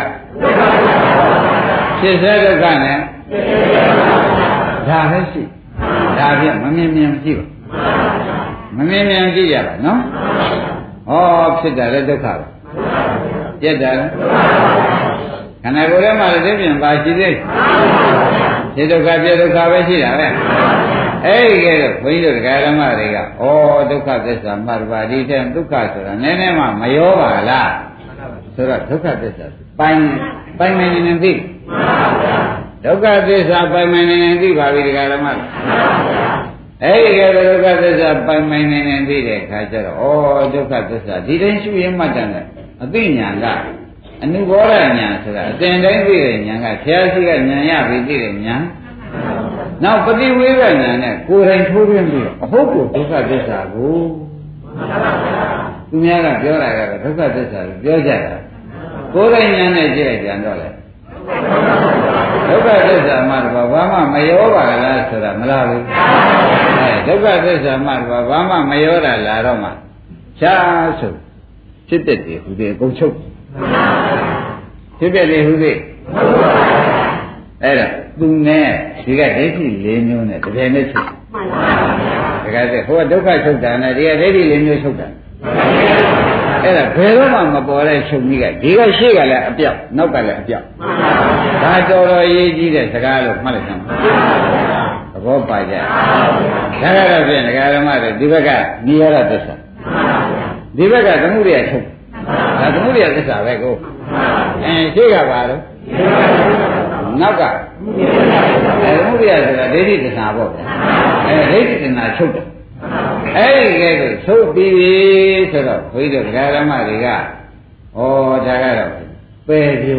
ဖြစ်စေဒုက္ခနဲ့ဒါပဲရှိဒါဖြင့်မမြင်မြင်ကြည့်ပါမမြင်မြင်ကြည့်ရပါနော်ဩဖြစ်တာလည်းဒုက္ခပဲပြက်တာလည်းခန္ဓာကိုယ်ထဲမှာလည်းသိပြန်ပါရှိသေးဖြစ်ဒုက္ခပြက်ဒုက္ခပဲရှိတာပဲအဲ့ဒီကဲတော့ဘုန်းကြီးတို့ဒကာဓမ္မတွေကဩဒုက္ခသစ္စာမှတ်ပါဒီတဲ့ဒုက္ခဆိုတာနည်းနည်းမှမရောပါလားဆိုတော့ဒုက္ခသစ္စာပိုင်ပိုင်နေနေသိဒုက္ခသစ္စာပိုင်နေနေသိပါပြီဒကာဓမ္မအဲ့ဒီကဲဒုက္ခသစ္စာပိုင်နေနေသိတဲ့အခါကျတော့ဩဒုက္ခသစ္စာဒီတိုင်းရှုရင်းမှတ်တယ်အသိဉာဏ်ကအနုဘောဓဉာဏ်ဆိုတာအတင်တိုင်းသိတဲ့ဉာဏ်ကဆရာရှိကဉာဏ်ရပြီသိတဲ့ဉာဏ်နောက်ပฏิဝေဒဉာဏ်နဲ့ကိုယ်တိုင်ထိုးပြင်းပြီးအဟုတ်ကိုဒုက္ခသစ္စာကိုသူများကပြောတာကတော့ဒုက္ခသစ္စာကိုပြောကြတာကိုယ်တိုင်ဉာဏ်နဲ့ကြည့်လိုက်ကြတော့လေဒုက္ခသစ္စာမှတော့ဘာမှမရောပါလားဆိုတာမလားဘူးအဲဒုက္ခသစ္စာမှတော့ဘာမှမရောတာလာတော့မှရှားဆိုဖြစ်တဲ့တည်းဟူသည်အကုန်ချုပ်ဖြစ်တဲ့တည်းဟူသည်အဲ့ဒါသူနဲ့ဒီကဒိဋ္ဌိ၄မျိုးနဲ့တကယ်နဲ့ချုပ်တကယ်တည်းဟိုကဒုက္ခချုပ်တာနဲ့ဒီကဒိဋ္ဌိ၄မျိုးချုပ်တာအဲ့ဒါဘယ်တော့မှမပေါ်တဲ့ချုပ်ကြီးကဒီကရှေ့ကလည်းအပြောက်နောက်ကလည်းအပြောက်ဒါတော်တော်ရေးကြီးတဲ့စကားလို့မှတ်လိုက်စမ်းသဘောပါကြဒါကတော့ဖြင့်ဒကာဓမ္မတွေဒီဘက်ကနိရောဓသစ္စာဒီဘက်ကသမှုရိယချုပ်ဒါသမှုရိယသစ္စာပဲကိုအဲရှေ့ကပါတော့နောက်ကအဲသမှုရိယဆိုတာဒိဋ္ဌိသစ္စာပေါ့အဲဒိဋ္ဌိသစ္စာချုပ်တယ်အဲ့ဒီကဲကိုချုပ်ပြီးပြီဆိုတော့ဘုရားဒကာဓမ္မတွေကဩဒါကတော့ပယ်ပြူ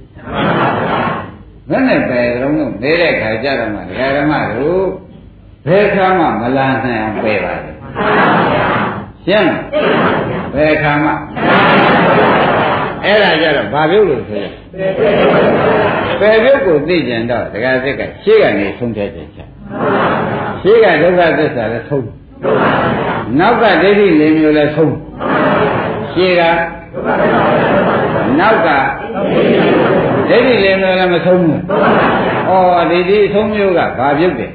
ဘယ်နဲ့ပယ်ကြုံလို့နေတဲ့ခါကြတော့မှဒကာဓမ္မတို့ဘယ်ခါမှမလာနိုင်အောင်ပယ်ပါလေရှင်းဘယ်ခါမှအဲ့ဒါကြတော့ဘာပြုတ်လို့ဆိုရပယ်ပြုတ်ကိုသိကြတော့ဒကာသက်ကရှေ့ကနေဆုံးဖြတ်တယ်ချက်ရှေ့ကဒုက္ခသစ္စာလည်းဆုံးနောက်ကဒိဋ္ဌိ၄မျိုးလည်းဆုံးရှေ့ကနောက်ကဒိဋ္ဌိ၄မျိုးလည်းမဆုံးဘူးဩဒီဒီဆုံးမျိုးကဘာပြုတ်တယ်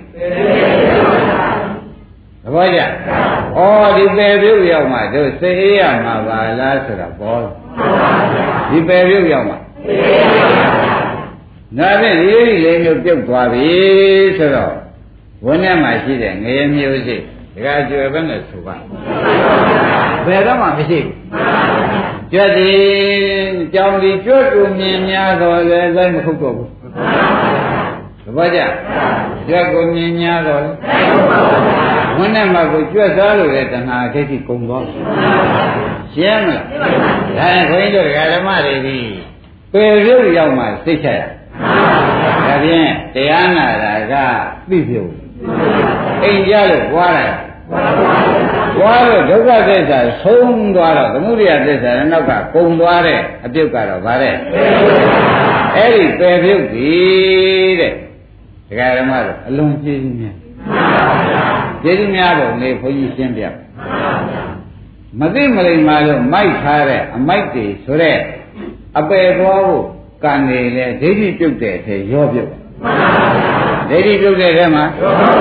သဘောကျဩဒီပယ်ပြုတ်ရောက်မှတို့သိအေးရမှာပါလားဆိုတော့ဘောဒီပယ်ပြုတ်ရောက်မှနာဖြင့်ဒီဒိဋ္ဌိ၄မျိုးပြုတ်သွားပြီဆိုတော့ဝန်းထဲမှာရှိတဲ့ငရဲမျိုးစိဒကာကျွယ်ပဲနဲ့ဆိုပါဘယ်တော့မှမရှိဘူးကြွသည်ကြောင်ဒီကြွတူမြင်များတော့လဲစိုက်မခုတ်တော့ဘူးသဘောကျကြွကိုမြင်များတော့လဲဝန်းထဲမှာကိုကြွစားလို့လေတဏှာဒိဋ္ဌိကုန်သွားရှင်းမလားဒါရင်ခွင်းတို့ဒကာဓမ္မတွေဒီပယ်ရုပ်ရောက်မှသိချရဒါဖြင့်တရားနာတာကသိပြုတ်အိမ်ကြလို့ွားတယ်ွားလို့ဒုက္ခသစ္စာဆုံးသွားတော့သမုဒယသစ္စာနဲ့နောက်ကကုန်သွားတဲ့အပြုတ်ကတော့ဗါတဲ့အဲ့ဒီပယ်ပြုတ်ပြီတဲ့ဒကာဓမ္မတို့အလွန်ကျေးဇူးများကျေးဇူးများတော့လေဘုန်းကြီးရှင်းပြမသိမလိမ္မာလို့မိုက်ထားတဲ့အမိုက်တွေဆိုတဲ့အပယ်သွားဖို့ကံနေလေဒိဋ္ဌိပြုတ်တဲ့အထဲရောပြုတ်ဒိဋ္ဌိပြုတ်တဲ့ထဲမှာ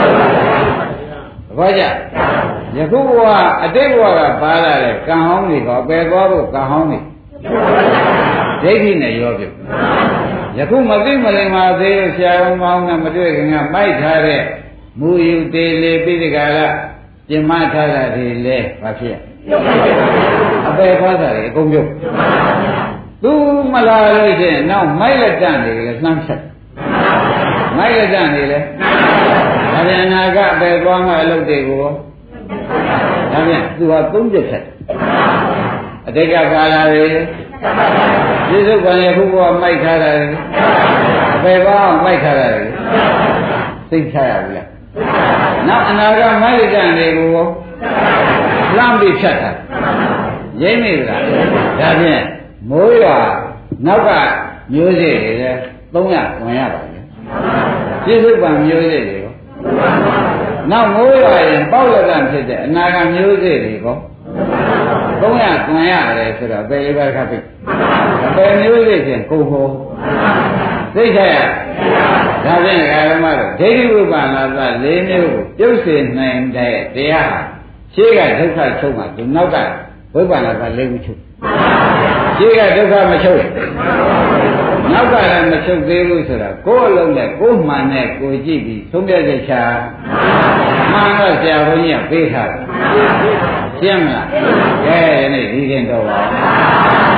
ဘာကြယခုဘဝအတိတ်ဘဝကပါလာတဲ့ကံဟောင်းတွေကပယ်သွားဖို့ကံဟောင်းတွေဒိဋ္ဌိနဲ့ရောပြုတ်ယခုမသိမလိမ္မာသေးလို့ဆရာတော်မောင်းနဲ့မတွေ့ခင်ကမိုက်ထားတဲ့မူယူတေလေပိဋကလာပြင်မထားတာတွေလဲဘာဖြစ်အပယ်သွားတာတွေအကုန်ပြုတ်သူမလာလို့ရှိရင်နောက်မိုက်လက်တန့်တွေလည်းနှမ်းဖြတ်မိုက်လက်တန့်တွေလည်းဒါပြန်နာကပဲသွားမှအလုပ်တွေကိုဒါပြန်သူဟာသုံးချက်ဖြတ်အတိတ်ကကာလတွေပြစ္ဆုတ်ကံရခုဘဝမိုက်ထားတာတွေအပေပါအောင်မိုက်ထားတာတွေသိချရဘူးလားနောက်အနာကမိုက်လက်တန့်တွေကိုလှမ်းပြီးဖြတ်တာရိမ့်မိလားဒါဖြင့်မိုးရွာနောက်ကမျိုးစေ့တွေလည်းသုံးရဝင်ရပါလေပြစ္ဆုတ်ပံမျိုးစေ့တွေရောနောက်မိုးရွာရင်ပေါက်လက်ကဖြစ်တဲ့အနာဂတ်မျိုးစေ့တွေကောသုံးရဝင်ရတယ်ဆိုတော့ဘယ်လိုပဲခပ်ပြီဘယ်မျိုးစေ့ချင်းကိုဟောသိကြရဒါဖြင့်ဓမ္မတို့ဒိဋ္ဌိဝိပါဒနာ၄မျိုးကိုပြုတ်စေနိုင်တဲ့တရားဟာရှေးကဒုက္ခချုပ်မှဒီနောက်ကဝိပါဒနာ၄ခုချုပ်ရှင်းကဒုက္ခမချုပ်နောက်ကလည်းမချုပ်သေးဘူးဆိုတာကိုယ်အလုံးနဲ့ကိုယ်မှန်နဲ့ကိုယ်ကြည့်ပြီးသုံးပြချက်ချာမှန်တော့ဆရာဘုန်းကြီးကပေးထားတယ်ရှင်းမလားကဲဒီနေ့ဒီရင်တော့ပါ